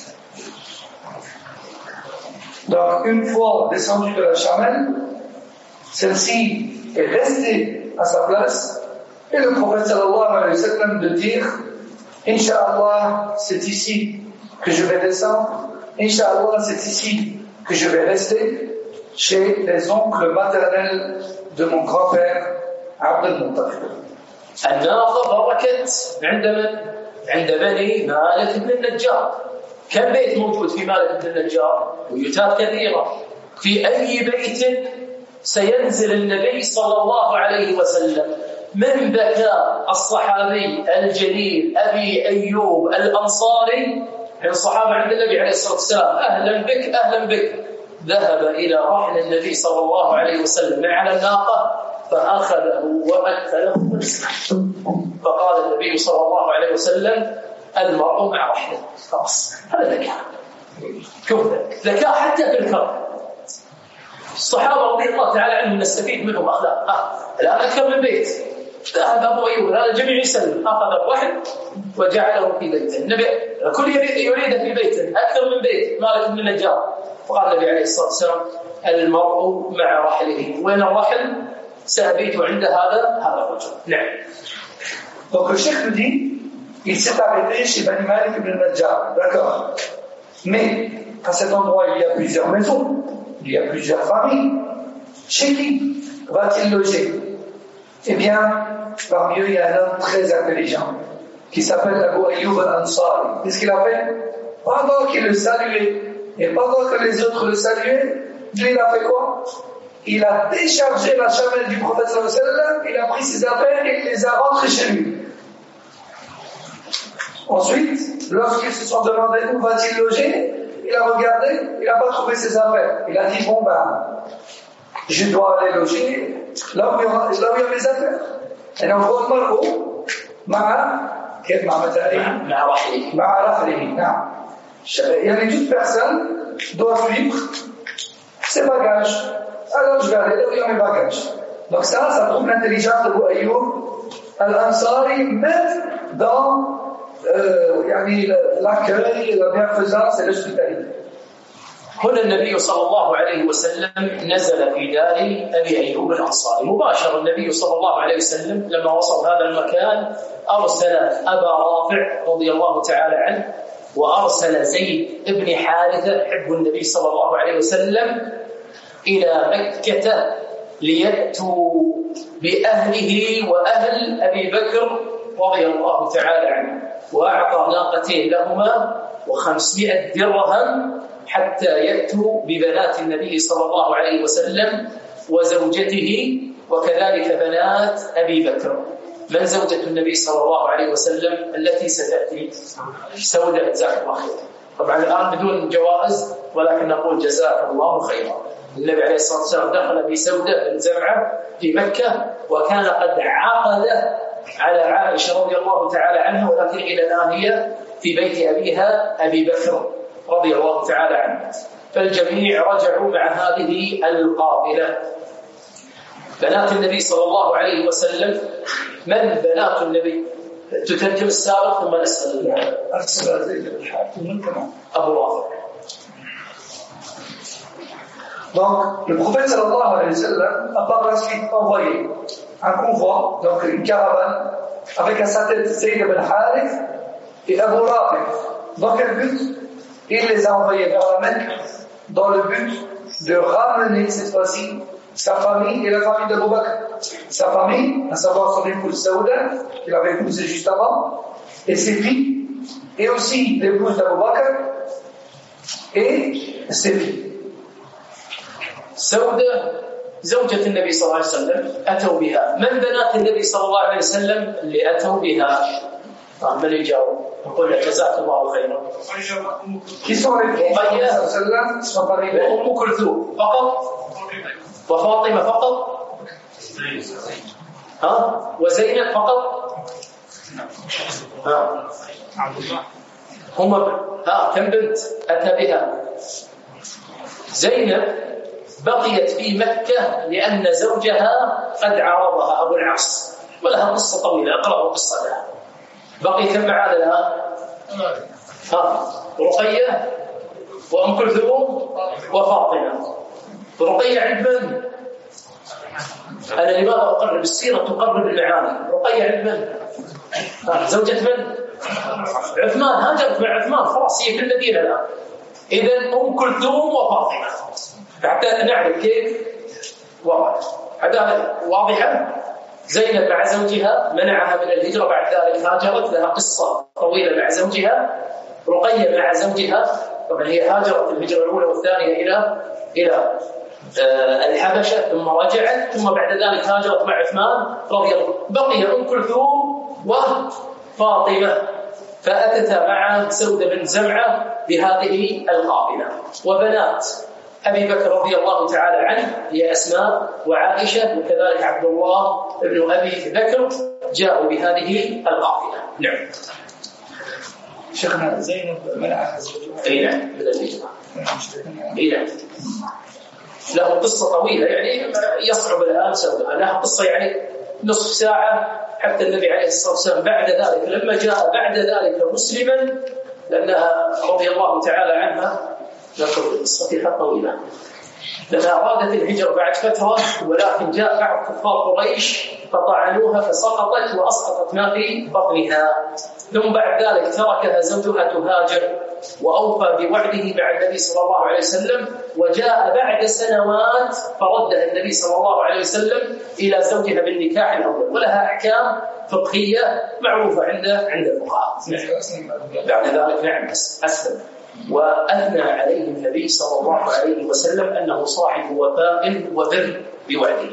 Donc, une fois descendue de la chamelle, celle-ci est restée à sa place, et le prophète sallallahu alayhi wa sallam de dire: Inch'Allah, c'est ici que je vais descendre, Inch'Allah, c'est ici que je vais rester chez les oncles maternels de mon grand-père, Abd al-Muttalib. الناقة بركت عند من؟ عند بني مالك بن النجار. كم بيت موجود في مالك بن النجار؟ بيوتات كثيرة. في أي بيت سينزل النبي صلى الله عليه وسلم من بكاء الصحابي الجليل أبي أيوب الأنصاري، الصحابة عند النبي عليه الصلاة والسلام أهلا بك أهلا بك، ذهب إلى رحل النبي صلى الله عليه وسلم على الناقة فأخذه وأكله ونسحه. فقال النبي صلى الله عليه وسلم المرء مع رحله. خلاص هذا ذكاء. شوف ذكاء حتى في الكرم. الصحابة رضي الله تعالى عنهم نستفيد منهم أخلاق. الآن أكثر من بيت ذهب أبو أيوب هذا الجميع يسلم، أخذ الرحل وجعله في بيته. النبي كل يريد في بيته أكثر من بيت مالك بن النجار. فقال النبي عليه الصلاة والسلام المرء مع رحله. وين الرحل؟ سأبيت عند هذا الرجل. نعم. Donc le cheikh nous dit, il s'est arrêté chez Bani Malik ibn Najjar, d'accord. Mais à cet endroit, il y a plusieurs maisons, il y a plusieurs familles. Chez qui va-t-il loger? Eh bien, parmi eux, il y a un homme très intelligent qui s'appelle Abu Ayyub al-Ansari. Qu'est-ce qu'il a fait? Pendant qu'il le saluait et pendant que les autres le saluaient, lui, il a fait quoi? Il a déchargé la chamelle du prophète sallallahu alayhi wa sallam, il a pris ses affaires et il les a rentrées chez lui. Ensuite, lorsqu'ils se sont demandé où va-t-il loger, il a regardé, il n'a pas trouvé ses affaires. Il a dit, bon ben, je dois aller loger là où il y a mes affaires. Et donc, المرء مع رحله. يعني toute personne doit suivre ses bagages. Alors je vais aller là où il y a mes bagages. Donc ça prouve l'intelligence de Abu Ayyub al-Ansari, même dans l'accueil, la bienfaisance et l'hospitalité. هنا النبي صلى الله عليه وسلم نزل في دار أبي أيوب الأنصاري. مباشر النبي صلى الله عليه وسلم لما وصل هذا المكان أرسل أبا رافع رضي الله تعالى عنه وأرسل زيد بن حارثة حب النبي صلى الله عليه وسلم إلى مكة ليأتوا بأهله وأهل أبي بكر رضي الله تعالى عنه، وأعطى ناقتين لهما و500 درهم حتى يأتوا ببنات النبي صلى الله عليه وسلم وزوجته وكذلك بنات أبي بكر. من زوجة النبي صلى الله عليه وسلم التي ستأتي؟ سودة، جزاك الله خير. طبعا الآن بدون جوائز ولكن نقول جزاك الله خيرا. النبي عليه الصلاة والسلام دخل بسودة الزمعة في مكة وكان قد عقد على عائشة رضي الله تعالى عنها، ولكن إلى الآن هي في بيت أبيها أبي بكر رضي الله تعالى عنه. فالجميع رجعوا مع هذه القافلة. بنات النبي صلى الله عليه وسلم، من بنات النبي؟ تترجم السابق ثم نسأل أبو رافع. Donc, le prophète sallallahu alayhi wa sallam a par la suite envoyé un convoi, donc une caravane, avec à sa tête Zayd ibn Harith et Abu Rafi. Dans quel but? Il les a envoyés vers la Mecque dans le but de ramener cette fois-ci sa famille et la famille d'Abu Bakr. Sa famille, à savoir son épouse Saouda, qu'il avait épousée juste avant, et ses filles, et aussi l'épouse d'Abu Bakr et ses filles. سودة زوجة النبي صلى الله عليه وسلم أتوا بها. من بنات النبي صلى الله عليه وسلم اللي أتوا بها؟ من يجاوب؟ نقول جزاك الله خيرا. رقية وأم كلثوم فقط وفاطمة فقط وزينب فقط هم كم بنت أتى بها؟ زينب بقيت في مكة لأن زوجها قد عارضها أبو العاص، ولها قصة طويلة، اقرأوا القصة لها. بقي كم معاذ لها؟ رقية وأم كلثوم وفاطمة. رقية عند من؟ أنا لماذا أقرب السيرة تقرب المعاني؟ رقية عند من؟ زوجة من؟ عثمان. هاجرت مع عثمان، خلاص هي في المدينة الآن. إذا أم كلثوم وفاطمة، حتى نعرف كيف وضع هذا واضحة. زينب مع زوجها منعها من الهجرة، بعد ذلك هاجرت، لها قصة طويلة مع زوجها. رقية مع زوجها، طبعا هي هاجرت الهجرة الأولى والثانية إلى الحبشة، ثم رجعت، ثم بعد ذلك هاجرت مع عثمان رضي الله. بقي أم كلثوم وفاطمة، فأتتا مع سودة بن زمعة بهذه القافلة. وبنات أبي بكر رضي الله تعالى عنه هي أسماء وعائشة، وكذلك عبد الله بن أبي بكر جاءوا بهذه القافلة. نعم. شيخنا زينب منعها زوجها. اي نعم، من الهجرة. اي نعم. له قصة طويلة يعني يصعب الآن سودها، لها قصة يعني نصف ساعة، حتى النبي عليه الصلاة والسلام بعد ذلك لما جاء بعد ذلك مسلما، لأنها رضي الله تعالى عنها ذكر قصتها طويلة، لأنها أرادت الهجرة بعد فترة، ولكن جاء بعض كفار قريش فطعنوها فسقطت وأسقطت ما في بطنها. ثم بعد ذلك تركها زوجها تهاجر، وأوفى بوعده مع النبي صلى الله عليه وسلم، وجاء بعد سنوات فردها النبي صلى الله عليه وسلم إلى زوجها بالنكاح الأول، ولها أحكام فقهية معروفة عند الفقهاء. بعد ذلك نعم أسلم، وأثنى عليه النبي صلى الله عليه وسلم أنه صاحب وفاء وبر بوعده.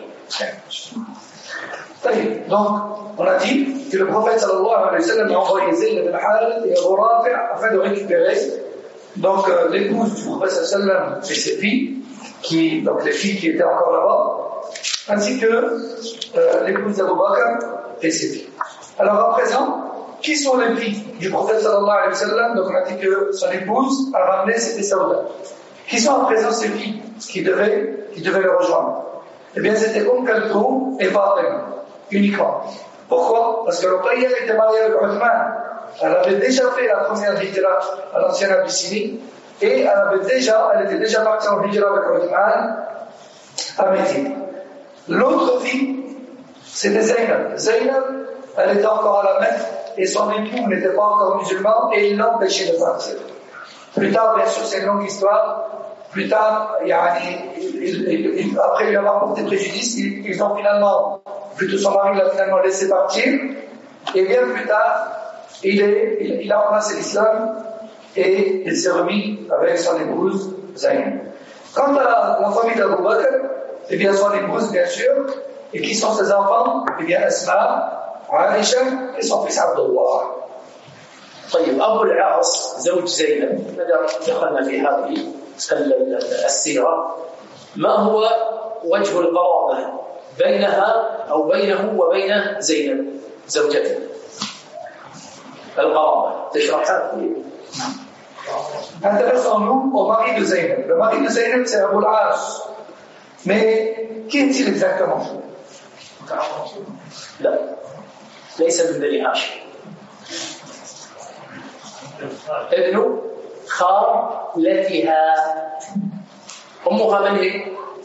Donc, on a dit que le prophète sallallahu alayhi wa sallam a envoyé Zayd ibn Harith et Abu Rafi' afin de récupérer donc l'épouse du prophète sallallahu alayhi wa sallam et ses filles, donc les filles qui étaient encore là-bas, ainsi que l'épouse d'Abu Bakr et ses filles. Alors à présent, qui sont les filles du prophète sallallahu alayhi wa sallam? Donc on a dit que son épouse a ramené c'était Saouda. Qui sont à présent ces filles qui devaient le rejoindre? Eh bien c'était Kalthoum et Fatima uniquement. Pourquoi? Parce que Ruqayya était mariée avec Uthman. Elle avait déjà fait la première hijra à l'ancienne Abyssinie et elle était déjà partie en hijra avec Uthman à Médine. L'autre fille, c'était Zaynab. Zaynab, elle était encore à la Mecque et son époux n'était pas encore musulman et il l'empêchait de partir. Plus tard, bien sûr, c'est une longue histoire. Plus tard, après lui avoir porté préjudice, ils ont finalement, plutôt son mari l'a finalement laissé partir, et bien plus tard, il a embrassé l'islam et il s'est remis avec son épouse Zaynab. Quant à la famille d'Abu Bakr, eh bien son épouse, bien sûr, et qui sont ses enfants? Eh bien Asma, Aisha et son fils Abdullah. طيب أبو العاص زوج زينب، ماذا دخلنا في هذه السيرة؟ ما هو وجه القرابة بينها أو بينه وبين زينب زوجته؟ القرابة تشرحها؟ Intéressons-nous au mari de Zaynab. Le mari de Zaynab, c'est Abu al-As. Mais qui est-il exactement? لا، ليس من بني هاشم، ابن خالتها. أمها من هي؟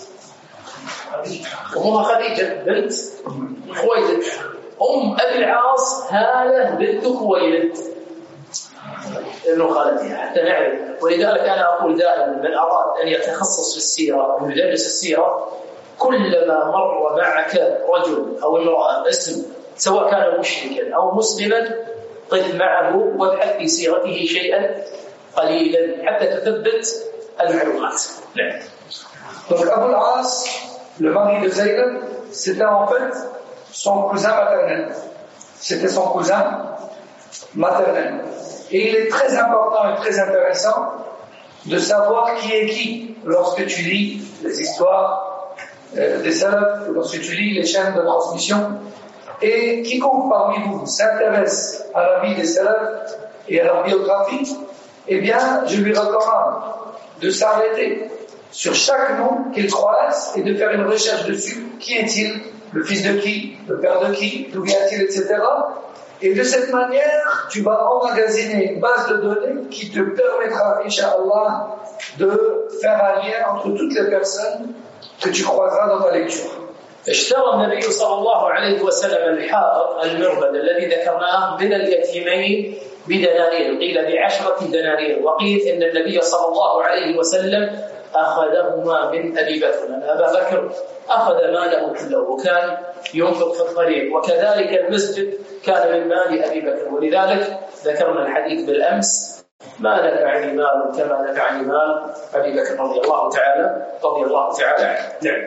أمها خديجة بنت خويلد. أم أبي العاص هالة بنت خويلد ابن خالتها، حتى نعرف. ولذلك أنا أقول دائما من أراد أن يتخصص في السيرة أو يدرس السيرة، كلما مر معك رجل أو امرأة اسم، سواء كان مشركا أو مسلما، قف معه وابحث في سيرته شيئا قليلا حتى تثبت المعلومات. نعم. Donc Abu al-As, le mari de Zaynab, c'était en fait son cousin maternel. C'était son cousin maternel. Et il est très important et très intéressant de savoir qui est qui lorsque tu lis les histoires des salafs, lorsque tu lis les chaînes de transmission. Et quiconque parmi vous s'intéresse à la vie des salafs et à leur biographie, eh bien, je lui recommande de s'arrêter sur chaque nom qu'il croise et de faire une recherche dessus. Qui est-il? Le fils de qui? Le père de qui? D'où vient-il? Etc. Et de cette manière, tu vas emmagasiner une base de données qui te permettra, Inch'Allah, de faire un lien entre toutes les personnes que tu croiseras dans ta lecture. اشترى النبي صلى الله عليه وسلم الحائط المربد الذي ذكرناه من اليتيمين بدنانير، قيل ب10 دنانير، وقيل إن النبي صلى الله عليه وسلم أخذهما من أبي بكر، لأن أبا بكر أخذ ماله كله وكان ينفق في الطريق، وكذلك المسجد كان من مال أبي بكر، ولذلك ذكرنا الحديث بالأمس: ما نفعني مال كما نفعني مال أبي بكر رضي الله تعالى عنه. نعم.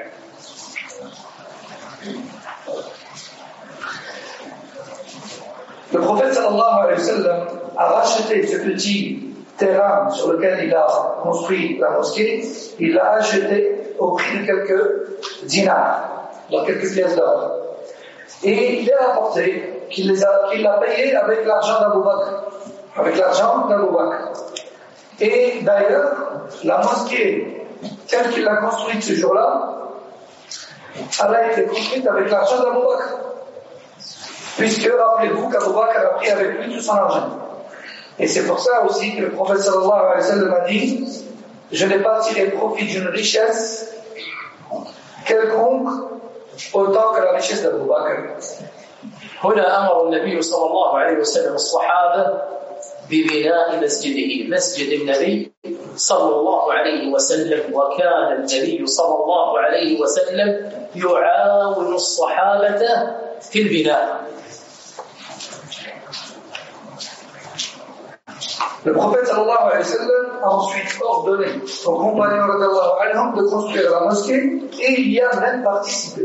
Le prophète sallallahu alayhi wa sallam a racheté ce petit terrain sur lequel il a construit la mosquée, il l'a acheté au prix de quelques dinars, donc quelques pièces d'or. Et il est rapporté qu'il l'a payé avec l'argent d'Abou Bakr. Et d'ailleurs, la mosquée, telle qu'il l'a construite ce jour-là, elle a été construite avec l'argent d'Abou Bakr. Puisque, rappelez-vous qu'Abou Bakr a pris avec lui tout son argent. Et c'est pour ça aussi que le prophète sallallahu alayhi wa sallam a dit: je n'ai pas tiré profit d'une richesse quelconque autant que la richesse d'Abou Bakr. هنا أمر النبي صلى الله عليه وسلم الصحابة ببناء مسجده، مسجد النبي صلى الله عليه وسلم، وكان النبي صلى الله عليه وسلم يعاون الصحابة في البناء. Le prophète sallallahu alayhi wa sallam a ensuite ordonné aux compagnons radiyallahu anhum de construire la mosquée et il y a même participé.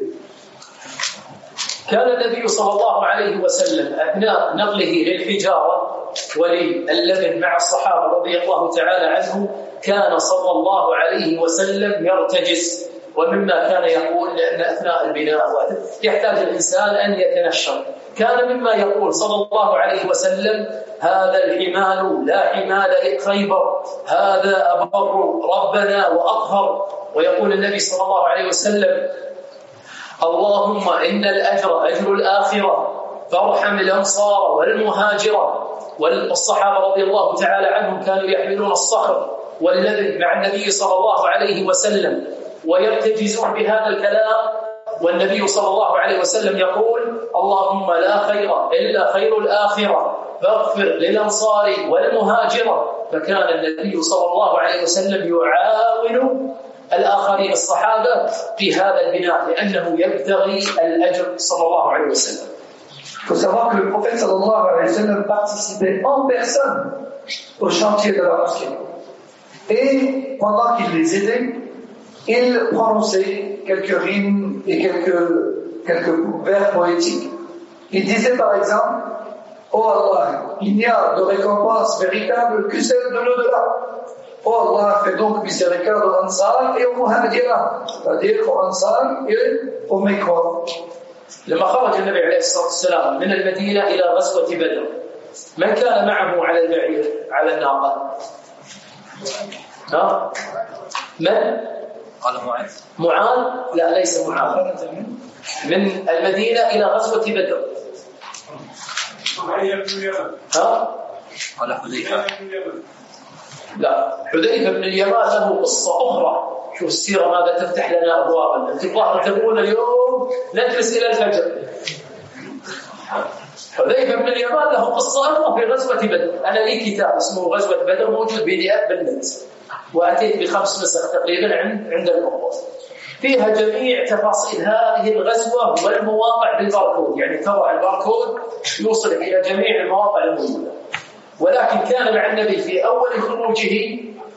كان النبي صلى الله عليه وسلم أثناء نقله للحجارة وللبن مع الصحابة رضي الله تعالى عنهم كان صلى الله عليه وسلم يرتجز، ومما كان يقول لأن أثناء البناء يحتاج الإنسان أن يتنشر، كان مما يقول صلى الله عليه وسلم: هذا الحمال لا حمال خيبر، هذا أبر ربنا وأطهر. ويقول النبي صلى الله عليه وسلم: اللهم إن الأجر أجر الآخرة فارحم الأنصار والمهاجرة. والصحابة رضي الله تعالى عنهم كانوا يحملون الصخر واللبن مع النبي صلى الله عليه وسلم ويرتجزون بهذا الكلام، والنبي صلى الله عليه وسلم يقول: اللهم لا خير إلا خير الآخرة فاغفر للأنصار والمهاجرة. فكان النبي صلى الله عليه وسلم يعاون الآخرين الصحابة في هذا البناء لأنه يبتغي الأجر صلى الله عليه وسلم. Il faut savoir que le prophète sallallahu alayhi wa sallam participait en personne au chantier de la mosquée. Et pendant qu'il les aidait, il prononçait quelques rimes et quelques vers poétiques. Il disait par exemple: oh Allah, il n'y a de récompense véritable que celle de l'au-delà. Oh Allah, fais donc miséricorde aux Ansar et aux Muhajirah, c'est-à-dire aux Ansar et aux Mécrois. لما خرج النبي عليه الصلاة والسلام من المدينة إلى غزوة بدر، من كان معه على البعير على الناقة؟ من؟ قال معاذ. معاذ؟ لا، ليس معاذ. من المدينة إلى غزوة بدر. قال حذيفة. لا، حذيفة بن اليمان له قصة أخرى. شوف السيرة ماذا تفتح لنا أبوابا. أنت الظاهر تقول اليوم نجلس إلى الفجر. حذيفة بن اليمان له قصة أخرى في غزوة بدر. أنا لي كتاب اسمه غزوة بدر موجود PDF بالنت، وأتيت ب5 نسخ تقريبا عند المخبط، فيها جميع تفاصيل هذه الغزوة والمواقع بالباركود، يعني تضع الباركود يوصلك إلى جميع المواقع الموجودة. ولكن كان مع النبي في أول خروجه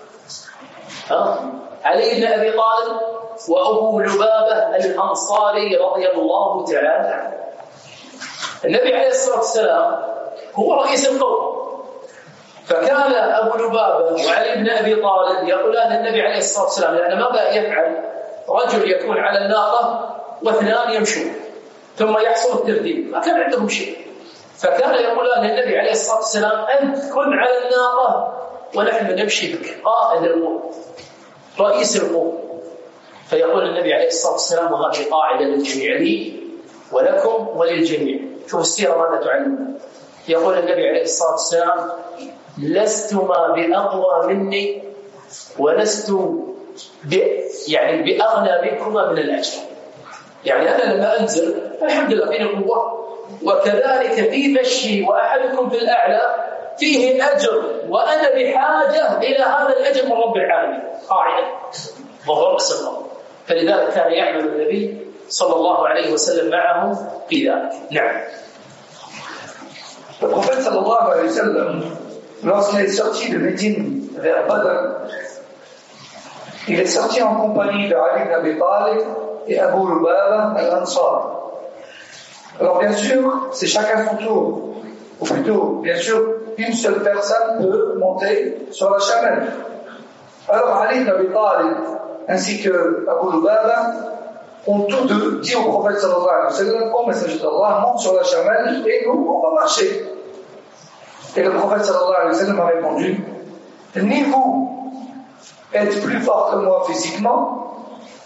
علي بن أبي طالب وأبو لبابة الأنصاري رضي الله تعالى عنه. النبي عليه الصلاة والسلام هو رئيس القوم، فكان أبو لبابة وعلي بن أبي طالب يقولان للنبي عليه الصلاة والسلام: لأن ماذا يفعل رجل يكون على الناقة واثنان يمشون ثم يحصل الترتيب، ما كان عندهم شيء، فكان يقولان للنبي عليه الصلاة والسلام: أنت كن على الناقة ونحن نمشي بك، قائد القوم رئيس القوم. فيقول النبي عليه الصلاة والسلام: وهذه قاعدة للجميع، لي ولكم وللجميع. شوف السيرة ماذا تعلمنا. يقول النبي عليه الصلاة والسلام: لستما بأقوى مني ولست بأغنى منكما من الأجر. يعني أنا لما أنزل الحمد لله فيني قوة، وكذلك في مشي وأحدكم في الأعلى فيه أجر وأنا بحاجة إلى هذا الأجر من رب العالمين، قاعدة ضرر رأس المال. فلذلك كان يعمل النبي صلى الله عليه وسلم معه في ذلك. نعم. Le prophète sallallahu alayhi wa sallam, lorsqu'il est sorti de Médine vers Badr, il est sorti en compagnie de Ali ibn Abi Talib et Abu Lubaba al-Ansar. Alors bien sûr, c'est chacun son tour. Ou plutôt, bien sûr, une seule personne peut monter sur la chamelle. Alors Ali ibn Abi Talib ainsi que Abu Lubaba ont tous deux dit au prophète sallallahu alayhi wa sallam: ô messager d'Allah, monte sur la chamelle et nous, on va marcher. Et le prophète sallallahu alayhi wa sallam a répondu: ni vous êtes plus fort que moi physiquement,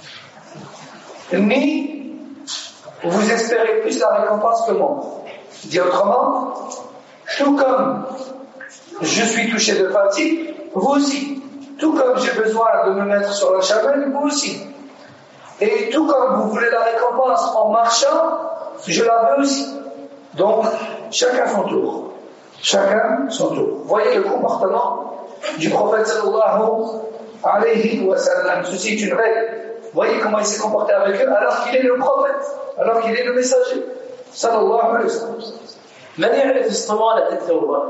ni vous espérez plus la récompense que moi. Dit autrement, tout comme je suis touché de fatigue, vous aussi. Tout comme j'ai besoin de me mettre sur la chamelle, vous aussi. Et tout comme vous voulez la récompense en marchant, je la veux aussi. Donc, chacun son tour. Chacun son tour. Voyez le comportement du prophète sallallahu alayhi wa sallam. Ceci est une règle. Voyez comment il s'est comporté avec eux alors qu'il est le prophète, alors qu'il est le messager. sallallahu alayhi wa sallam. من يعرف اسطوانة التوبة؟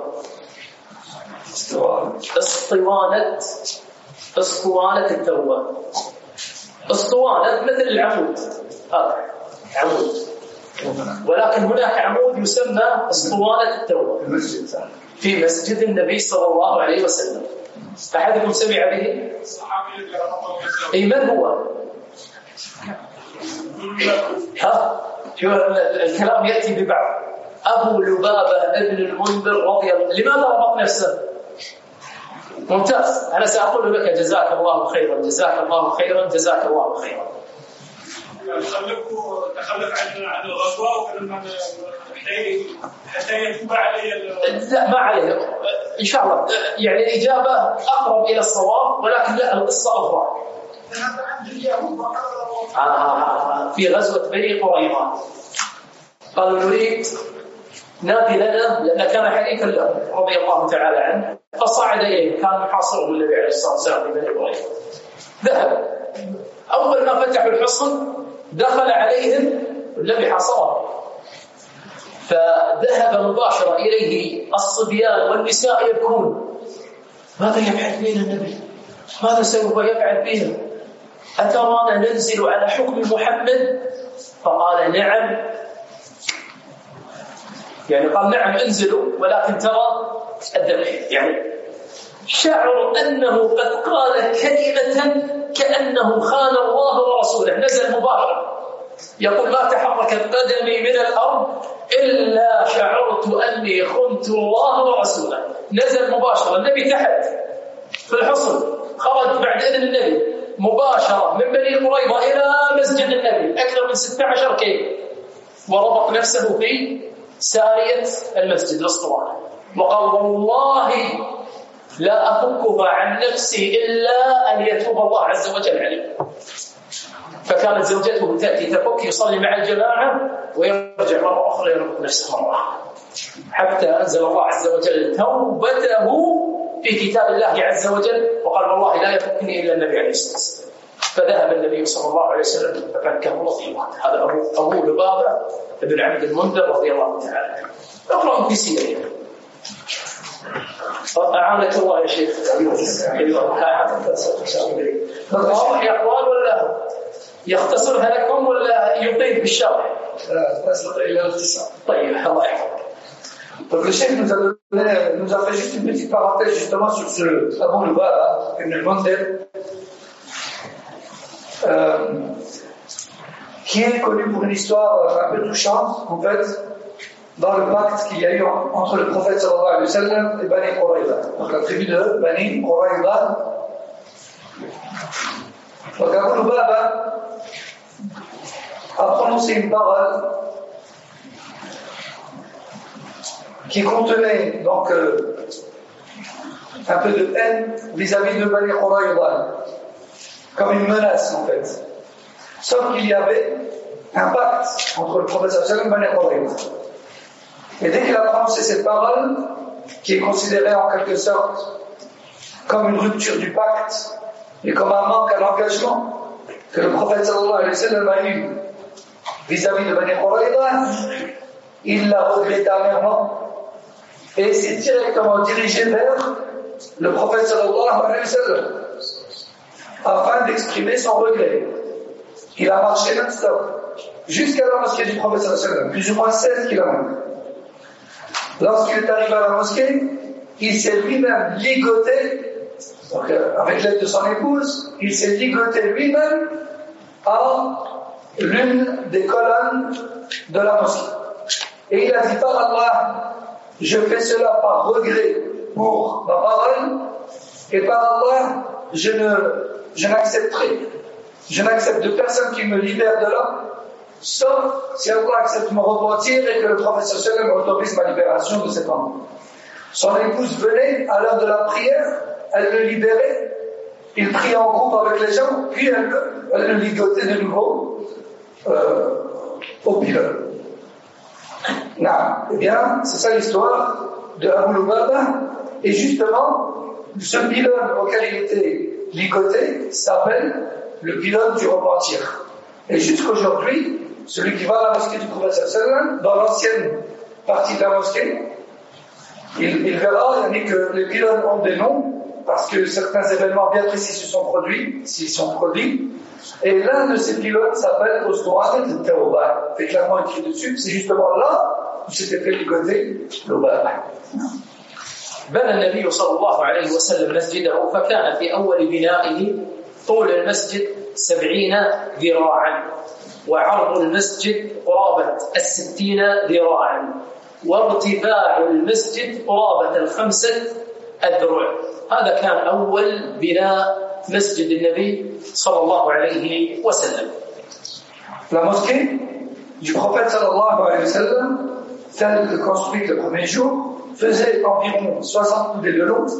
اسطوانة التوبة. اسطوانة مثل العمود، هذا عمود، ولكن هناك عمود يسمى اسطوانة التوبة في مسجد النبي صلى الله عليه وسلم. أحدكم سمع به؟ أي من هو؟ الكلام يأتي ببعض. أبو لبابة ابن المنذر رضي الله. لماذا ربط نفسه؟ ممتاز. أنا سأقول لك جزاك الله خيرا، جزاك الله خيرا، جزاك الله خيرا. تخلف عن الغزوة وكلمة حتى يتوب علي. لا، ما عليه إن شاء الله. يعني الإجابة أقرب إلى الصواب، ولكن لا، القصة أفضل. في غزوة بني قريظة قالوا نريد نادي لنا، لأن كان حليفا له رضي الله تعالى عنه، فصعد إليه. كان محاصره النبي عليه الصلاة والسلام في بني قريظة. ذهب، أول ما فتحوا الحصن دخل عليهم النبي حاصرهم، فذهب مباشرة إليه الصبيان والنساء يبكون: ماذا يفعل بنا النبي؟ ماذا سوف يفعل بنا؟ أترانا ننزل على حكم محمد؟ فقال: نعم. يعني قال: نعم انزلوا، ولكن ترى الذبح. يعني شعر أنه قد قال كلمة كأنه خان الله ورسوله. نزل مباشرة يقول: ما تحركت قدمي من الأرض إلا شعرت أني خنت الله ورسوله. نزل مباشرة. النبي تحت في الحصن، خرج بعد إذن النبي مباشرة من بني قريظة إلى مسجد النبي، أكثر من 16 كيلو، وربط نفسه في سارية المسجد الأسطوانة، وقال: والله لا أفكها عن نفسي إلا أن يتوب الله عز وجل عليه. فكانت زوجته تأتي تفك، يصلي مع الجماعة ويرجع مرة أخرى يربط نفسه مرة، حتى أنزل الله عز وجل توبته في كتاب الله عز وجل، وقال: والله لا يفكني إلا النبي عليه الصلاة والسلام. فذهب النبي صلى الله عليه وسلم ففكه رضي الله عنه. هذا أبو لبابة بن عبد المنذر رضي الله تعالى عنه. اقرأوا في سيرته. أعانك الله يا شيخ. واضح يا أخوان ولا يختصرها لكم ولا يطيل بالشرح؟ لا، تصل إلى الاختصار. طيب، الله يحفظك. Donc le chef nous a fait juste une petite parenthèse justement sur ce Abu Lubaba ibn al-Mundhir, qui est connu pour une histoire un peu touchante en fait, dans le pacte qu'il y a eu entre le prophète sallallahu alayhi wa sallam et Bani Qurayza, donc la tribu de Bani Qurayza. Donc Abu Lubaba a prononcé une parole qui contenait donc un peu de haine vis-à-vis de Bani Qurayza, comme une menace en fait. Sauf qu'il y avait un pacte entre le prophète sallallahu alayhi wa sallam et Bani Qurayza. Et dès qu'il a prononcé cette parole, qui est considéré en quelque sorte comme une rupture du pacte et comme un manque à l'engagement que le prophète sallallahu alayhi wa sallam a eu vis-à-vis de Bani Quraïda, il l'a regretté amèrement et s'est directement dirigé vers le prophète sallallahu alayhi wa sallam afin d'exprimer son regret. Il a marché non-stop jusqu'à la mosquée du prophète sallallahu alayhi wa sallam, plus ou moins 16 km. Lorsqu'il est arrivé à la mosquée, il s'est lui-même ligoté, donc avec l'aide de son épouse, il s'est ligoté lui-même à l'une des colonnes de la mosquée. Et il a dit, par Allah, je fais cela par regret pour ma parole, et par Allah, je n'accepte de personne qui me libère de là, sauf si Allah accepte mon repentir et que le prophète sallallahu alayhi wa sallam autorise ma libération de cet homme. Son épouse venait à l'heure de la prière, elle le libérait, il priait en groupe avec les gens, puis elle le ligotait de nouveau au pylône. Eh bien, c'est ça l'histoire de Abu Lubaba, et justement, ce pylône auquel il était ligoté s'appelle le pylône du repentir. Et jusqu'aujourd'hui, celui qui va à la mosquée du prophète sallallahu alayhi wa sallam, dans l'ancienne partie de la mosquée, il verra que les pylônes ont des noms, parce que certains événements bien précis se sont produits, s'ils sont produits, et l'un de ces pylônes s'appelle Osdoan de Tawba. C'est clairement écrit dessus, c'est justement là où s'était fait ligoter l'Obaba. بنى النبي صلى الله عليه وسلم مسجده فكان في أول بنائه طول المسجد 70 ذراعا وعرض المسجد قرابة 60 ذراعا وارتفاع المسجد قرابة 5 أذرع. هذا كان أول بناء مسجد النبي صلى الله عليه وسلم. La mosquée du prophète sallallahu alayhi wa sallam, telle que construite le premier jour, faisait environ 60 coudées de long,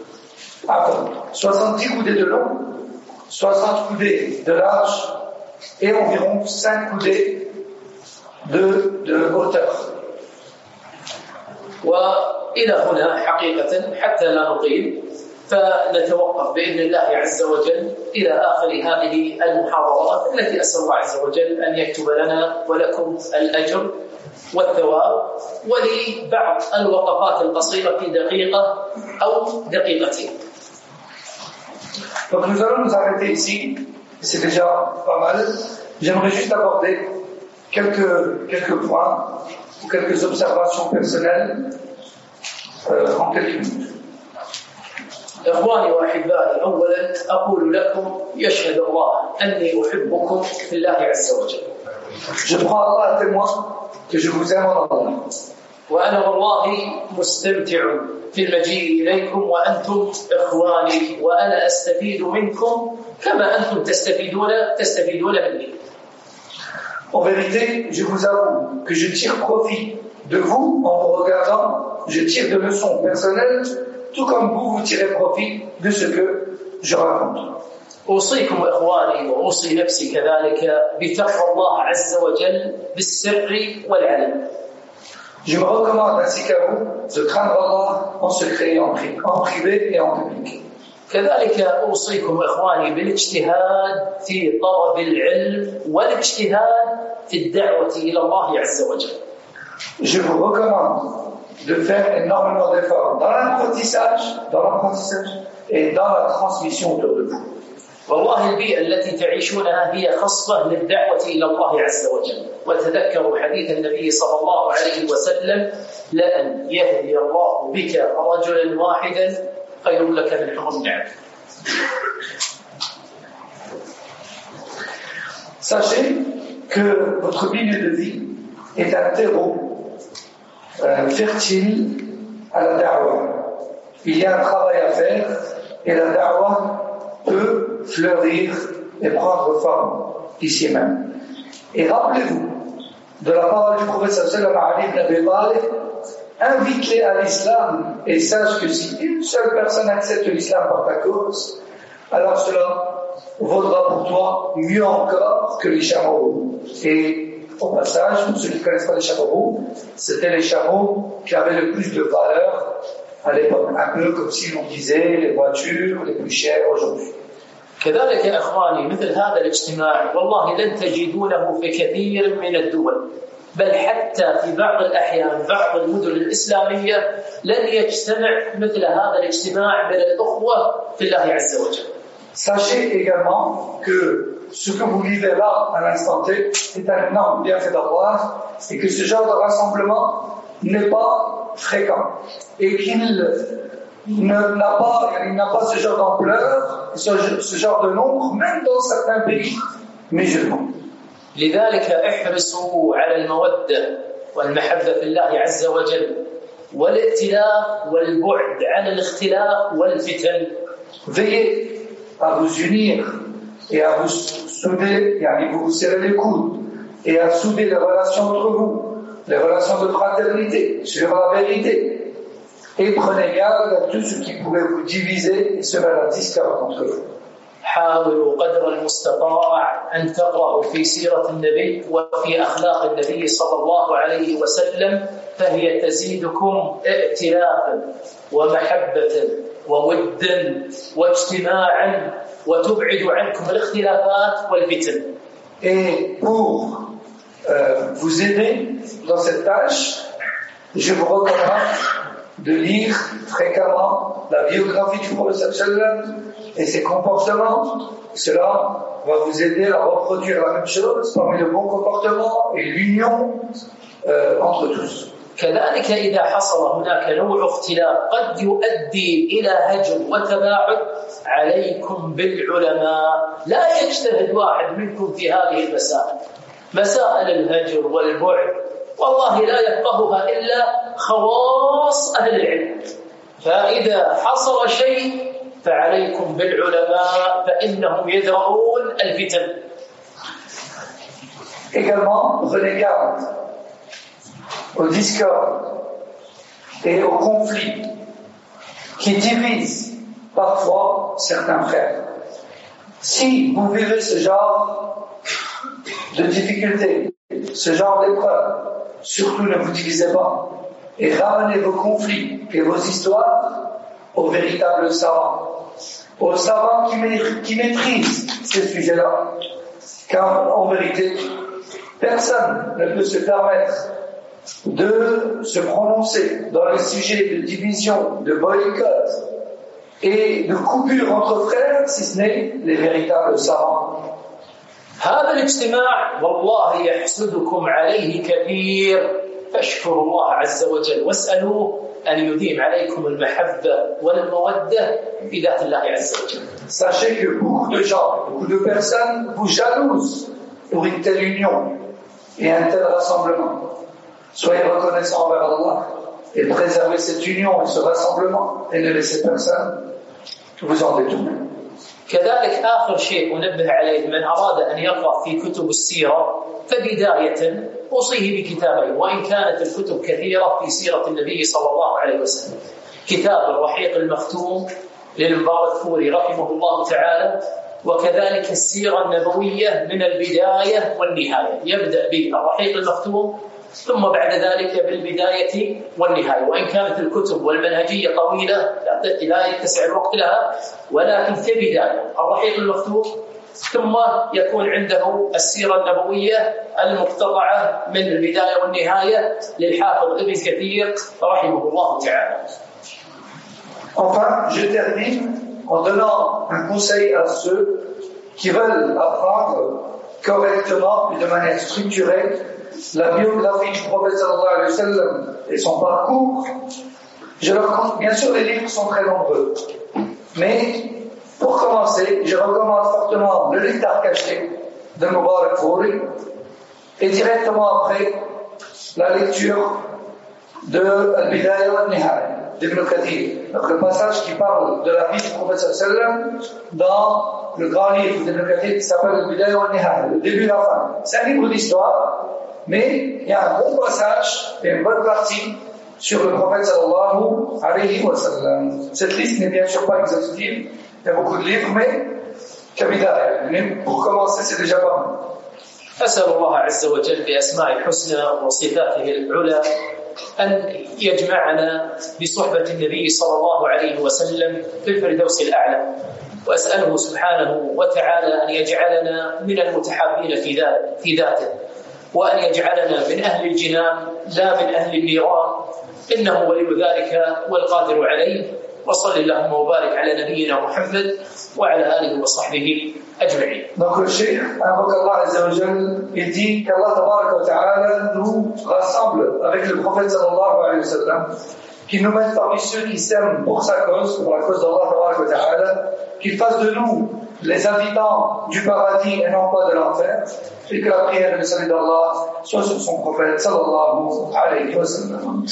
70 coudées de long, 60 coudées de large et environ 5 coudées de hauteur. وإلى هنا حقيقة حتى لا نطيل فنتوقف بإذن الله عز وجل إلى آخر هذه المحاضرات التي أسأل الله عز وجل أن يكتب لنا ولكم الأجر والثواب ولبعض الوقفات القصيرة في دقيقة أو دقيقتين. Donc nous allons nous arrêter ici, c'est déjà pas mal. J'aimerais juste aborder quelques points ou quelques observations personnelles en quelques minutes. إخواني وأحبائي، أولا أقول لكم يشهد الله أني أحبكم في الله عز وجل. Je prends Allah à témoin que je vous aime en Allah. وأنا والله مستمتع في المجيء إليكم وأنتم إخواني وأنا أستفيد منكم كما أنتم تستفيدون مني. En vérité, je vous avoue que je tire profit de vous en vous regardant, je tire de leçons personnelles, tout comme vous tirez profit de ce que je raconte. أوصيكم إخواني وأوصي نفسي كذلك بتقوى الله عز وجل بالسر والعلن. Je me recommande ainsi qu'à vous de craindre Allah en secret et en privé et en public. كذلك أوصيكم إخواني بالاجتهاد في طلب العلم والاجتهاد في الدعوة إلى الله عز وجل. Je vous recommande de faire énormément d'efforts dans l'apprentissage et dans la transmission autour de vous. والله البيئة التي تعيشونها هي خصبة للدعوة إلى الله عز وجل. وتذكروا حديث النبي صلى الله عليه وسلم: لأن يهدي الله بك رجلا واحدا خير لك من حمر النعم. Sachez que votre milieu de vie est un terreau fertile à la da'wah. Il y a un travail à faire et la da'wah peut fleurir et prendre forme ici même. Et rappelez-vous de la parole du prophète sallallahu alayhi wa sallam à Ali ibn Abi Talib: invite-les à l'islam et sache que si une seule personne accepte l'islam par ta cause, alors cela vaudra pour toi mieux encore que les chameaux. Et au passage, pour ceux qui ne connaissent pas les chameaux, c'était les chameaux qui avaient le plus de valeur à l'époque, un peu comme si l'on disait les voitures les plus chères aujourd'hui. كذلك يا إخواني مثل هذا الاجتماع والله لن تجدونه في كثير من الدول، بل حتى في بعض الأحيان بعض المدن الإسلامية لن يجتمع مثل هذا الاجتماع بين الأخوة في الله عز وجل. Sachez également que ce que vous vivez là à l'instant T est un énorme bienfait d'Allah et que ce genre de rassemblement n'est pas fréquent et qu'il n'a pas ce genre d'ampleur, ce genre de nombre, même dans certains pays musulmans. لذلك احرصوا على المودة والمحبة في الله عز وجل والائتلاف والبعد عن الاختلاف والفتن. Veillez à vous unir et à vous souder, vous serrer les coudes et à souder les relations entre vous, les relations de fraternité, sur la vérité. Et prenez garde à tout ce qui pourrait vous diviser et semer la discorde entre vous. حاولوا قدر المستطاع أن تقرأوا في سيرة النبي وفي أخلاق النبي صلى الله عليه وسلم فهي تزيدكم ائتلافا ومحبة وودا واجتماعا وتبعد عنكم الاختلافات والفتن. Et pour vous aider dans cette tâche, je vous recommande de lire fréquemment la biographie du prophète et ses comportements. Cela va vous aider à reproduire la même chose parmi le bon comportement et l'union entre tous. كذلك إذا حصل هناك نوع اختلاف قد يؤدي إلى هجر وتباعد عليكم بالعلماء. لا يجتهد واحد منكم في هذه المسائل، مسائل الهجر والبعد والله لا يفقهها إلا خواص أهل العلم. فإذا حصل شيء فعليكم بالعلماء فإنهم يدرؤون الفتن. Également, prenez garde aux discordes et aux conflits qui divisent parfois certains frères. Si vous vivez ce genre de difficultés, ce genre d'épreuves, surtout ne vous divisez pas et ramenez vos conflits et vos histoires aux véritables savants, aux savants qui maîtrisent ces sujets-là. Car en vérité, personne ne peut se permettre de se prononcer dans les sujets de division, de boycott et de coupure entre frères, si ce n'est les véritables savants. هذا الاجتماع والله يحسدكم عليه كثير فاشكروا الله عز وجل واسألوه أن يديم عليكم المحبة والمودة في ذات الله عز وجل. Sachez que beaucoup de gens, beaucoup de personnes vous jalousent pour une telle union et un tel rassemblement. Soyez reconnaissants envers Allah et préservez cette union et ce rassemblement et ne laissez personne vous en détourner. كذلك آخر شيء أنبه عليه من أراد أن يقرأ في كتب السيرة فبداية أوصيه بكتابين وإن كانت الكتب كثيرة في سيرة النبي صلى الله عليه وسلم. كتاب الرحيق المختوم للمباركفوري رحمه الله تعالى، وكذلك السيرة النبوية من البداية والنهاية، يبدأ بالرحيق المختوم ثم بعد ذلك بالبداية والنهاية. وإن كانت الكتب والمنهجية طويلة لا يتسع الوقت لها، ولكن كبداية الرحيق المختوم ثم يكون عنده السيرة النبوية المقتطعة من البداية والنهاية للحافظ ابن كثير رحمه الله تعالى. Enfin, je termine en donnant un conseil à ceux qui veulent apprendre correctement et de manière structurée la biographie du prophète sallallahu alayhi wa sallam et son parcours. Bien sûr, les livres sont très nombreux, mais pour commencer, je recommande fortement le Lectar caché de Mubarakfuri et directement après la lecture de Al-Bidaya wa Al-Nihaya d'Ibn Kathir. Donc le passage qui parle de la vie du prophète sallallahu alayhi wa sallam dans le grand livre d'Ibn Kathir qui s'appelle Al-Bidaya wa Al-Nihaya, le début et la fin. C'est un livre d'histoire, mais il y a un bon passage et une bonne partie sur le prophète sallallahu alayhi wa sallam. Cette liste n'est bien sûr pas exhaustive, il y a beaucoup de livres, mais pour commencer, c'est déjà pas mal. أسأل الله عز وجل بأسماء الحسنى وصفاته العلى أن يجمعنا بصحبة النبي صلى الله عليه وسلم في الفردوس الأعلى، وأسأله سبحانه وتعالى أن يجعلنا من المتحابين في ذاته، وأن يجعلنا من أهل الجنان لا من أهل النيران، إنه ولي ذلك والقادر عليه. وصل اللهم وبارك على نبينا محمد وعلى آله وصحبه أجمعين. Donc le cheikh invoque Allah Azza wa Jal et dit qu'Allah Tabaraka wa Ta'ala nous rassemble avec le prophète sallallahu alayhi wa sallam, qu'il nous mette parmi ceux qui s'aiment pour sa cause, pour la cause d'Allah Tabaraka wa Ta'ala, qu'il fasse de nous les habitants du paradis et non pas de l'enfer, et que la prière et le salut d'Allah soit sur son prophète sallallahu alayhi wa sallam.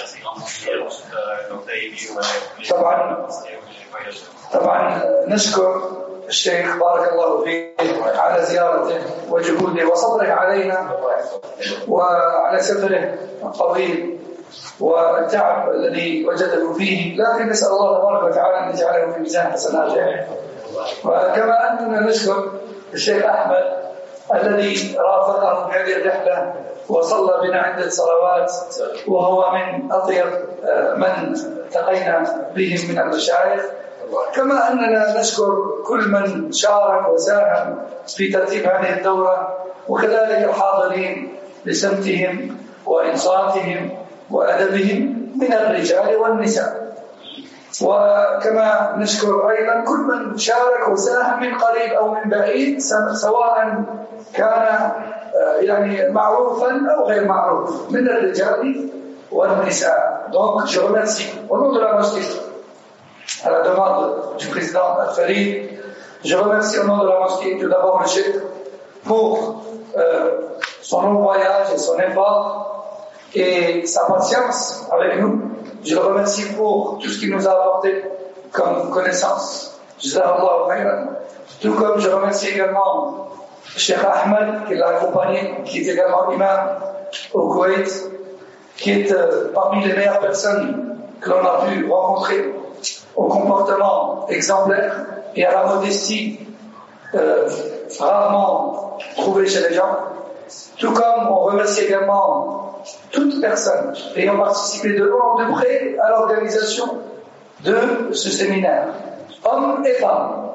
طبعا نشكر الشيخ بارك الله فيه على زيارته وجهوده وصبره علينا وعلى سفره الطويل والتعب الذي وجده فيه، لكن نسأل الله تبارك وتعالى أن يجعله في ميزان حسناته. وكما أننا نشكر الشيخ أحمد الذي رافقه في هذه الرحلة وصلى بنا عدة صلوات، وهو من أطيب من التقينا بهم من المشايخ. كما أننا نشكر كل من شارك وساهم في ترتيب هذه الدورة، وكذلك الحاضرين لسمتهم وإنصاتهم وأدبهم من الرجال والنساء. وكما نشكر أيضا كل من شارك وساهم من قريب أو من بعيد، سواء كان يعني معروفا أو غير معروف، من الرجال والنساء. Donc je remercie au nom de la mosquée, à la demande du président Al-Farid, je remercie au nom de la mosquée tout d'abord le cheikh pour son long voyage et son effort et sa patience avec nous. Je le remercie pour tout ce qu'il nous a apporté comme connaissance. Jazakallahu khairan. Tout comme je remercie également Cheikh Ahmed qui l'a accompagné, qui est également imam au Koweït, qui est parmi les meilleures personnes que l'on a pu rencontrer, au comportement exemplaire et à la modestie rarement trouvée chez les gens. Tout comme on remercie également toute personne ayant participé de loin ou de près à l'organisation de ce séminaire, hommes et femmes,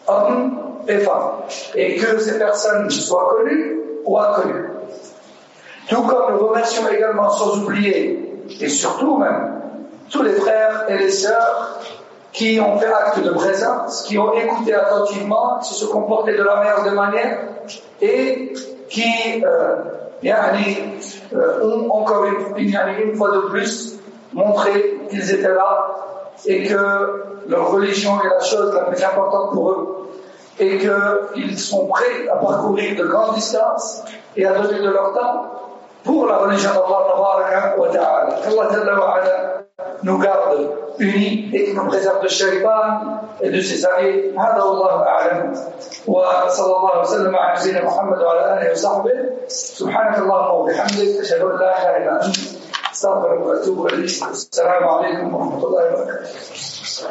et que ces personnes soient connues ou inconnues. Tout comme nous remercions également, sans oublier, et surtout même, tous les frères et les sœurs qui ont fait acte de présence, qui ont écouté attentivement, qui se comportaient de la meilleure des manières et qui ont encore une fois de plus montré qu'ils étaient là et que leur religion est la chose la plus importante pour eux et qu'ils sont prêts à parcourir de grandes distances et à donner de leur temps pour la religion d'Allah wa ta'ala. Qu'Allah Jalla wa Ala nous garde unis et nous préserve de shaytan et de ses alliés. هذا والله أعلم وصلى الله وسلم على سيدنا محمد وعلى آله وصحبه. سبحانك اللهم وبحمدك أشهد أن لا إله إلا أنت أستغفرك وأتوب إليك. السلام عليكم ورحمة الله وبركاته.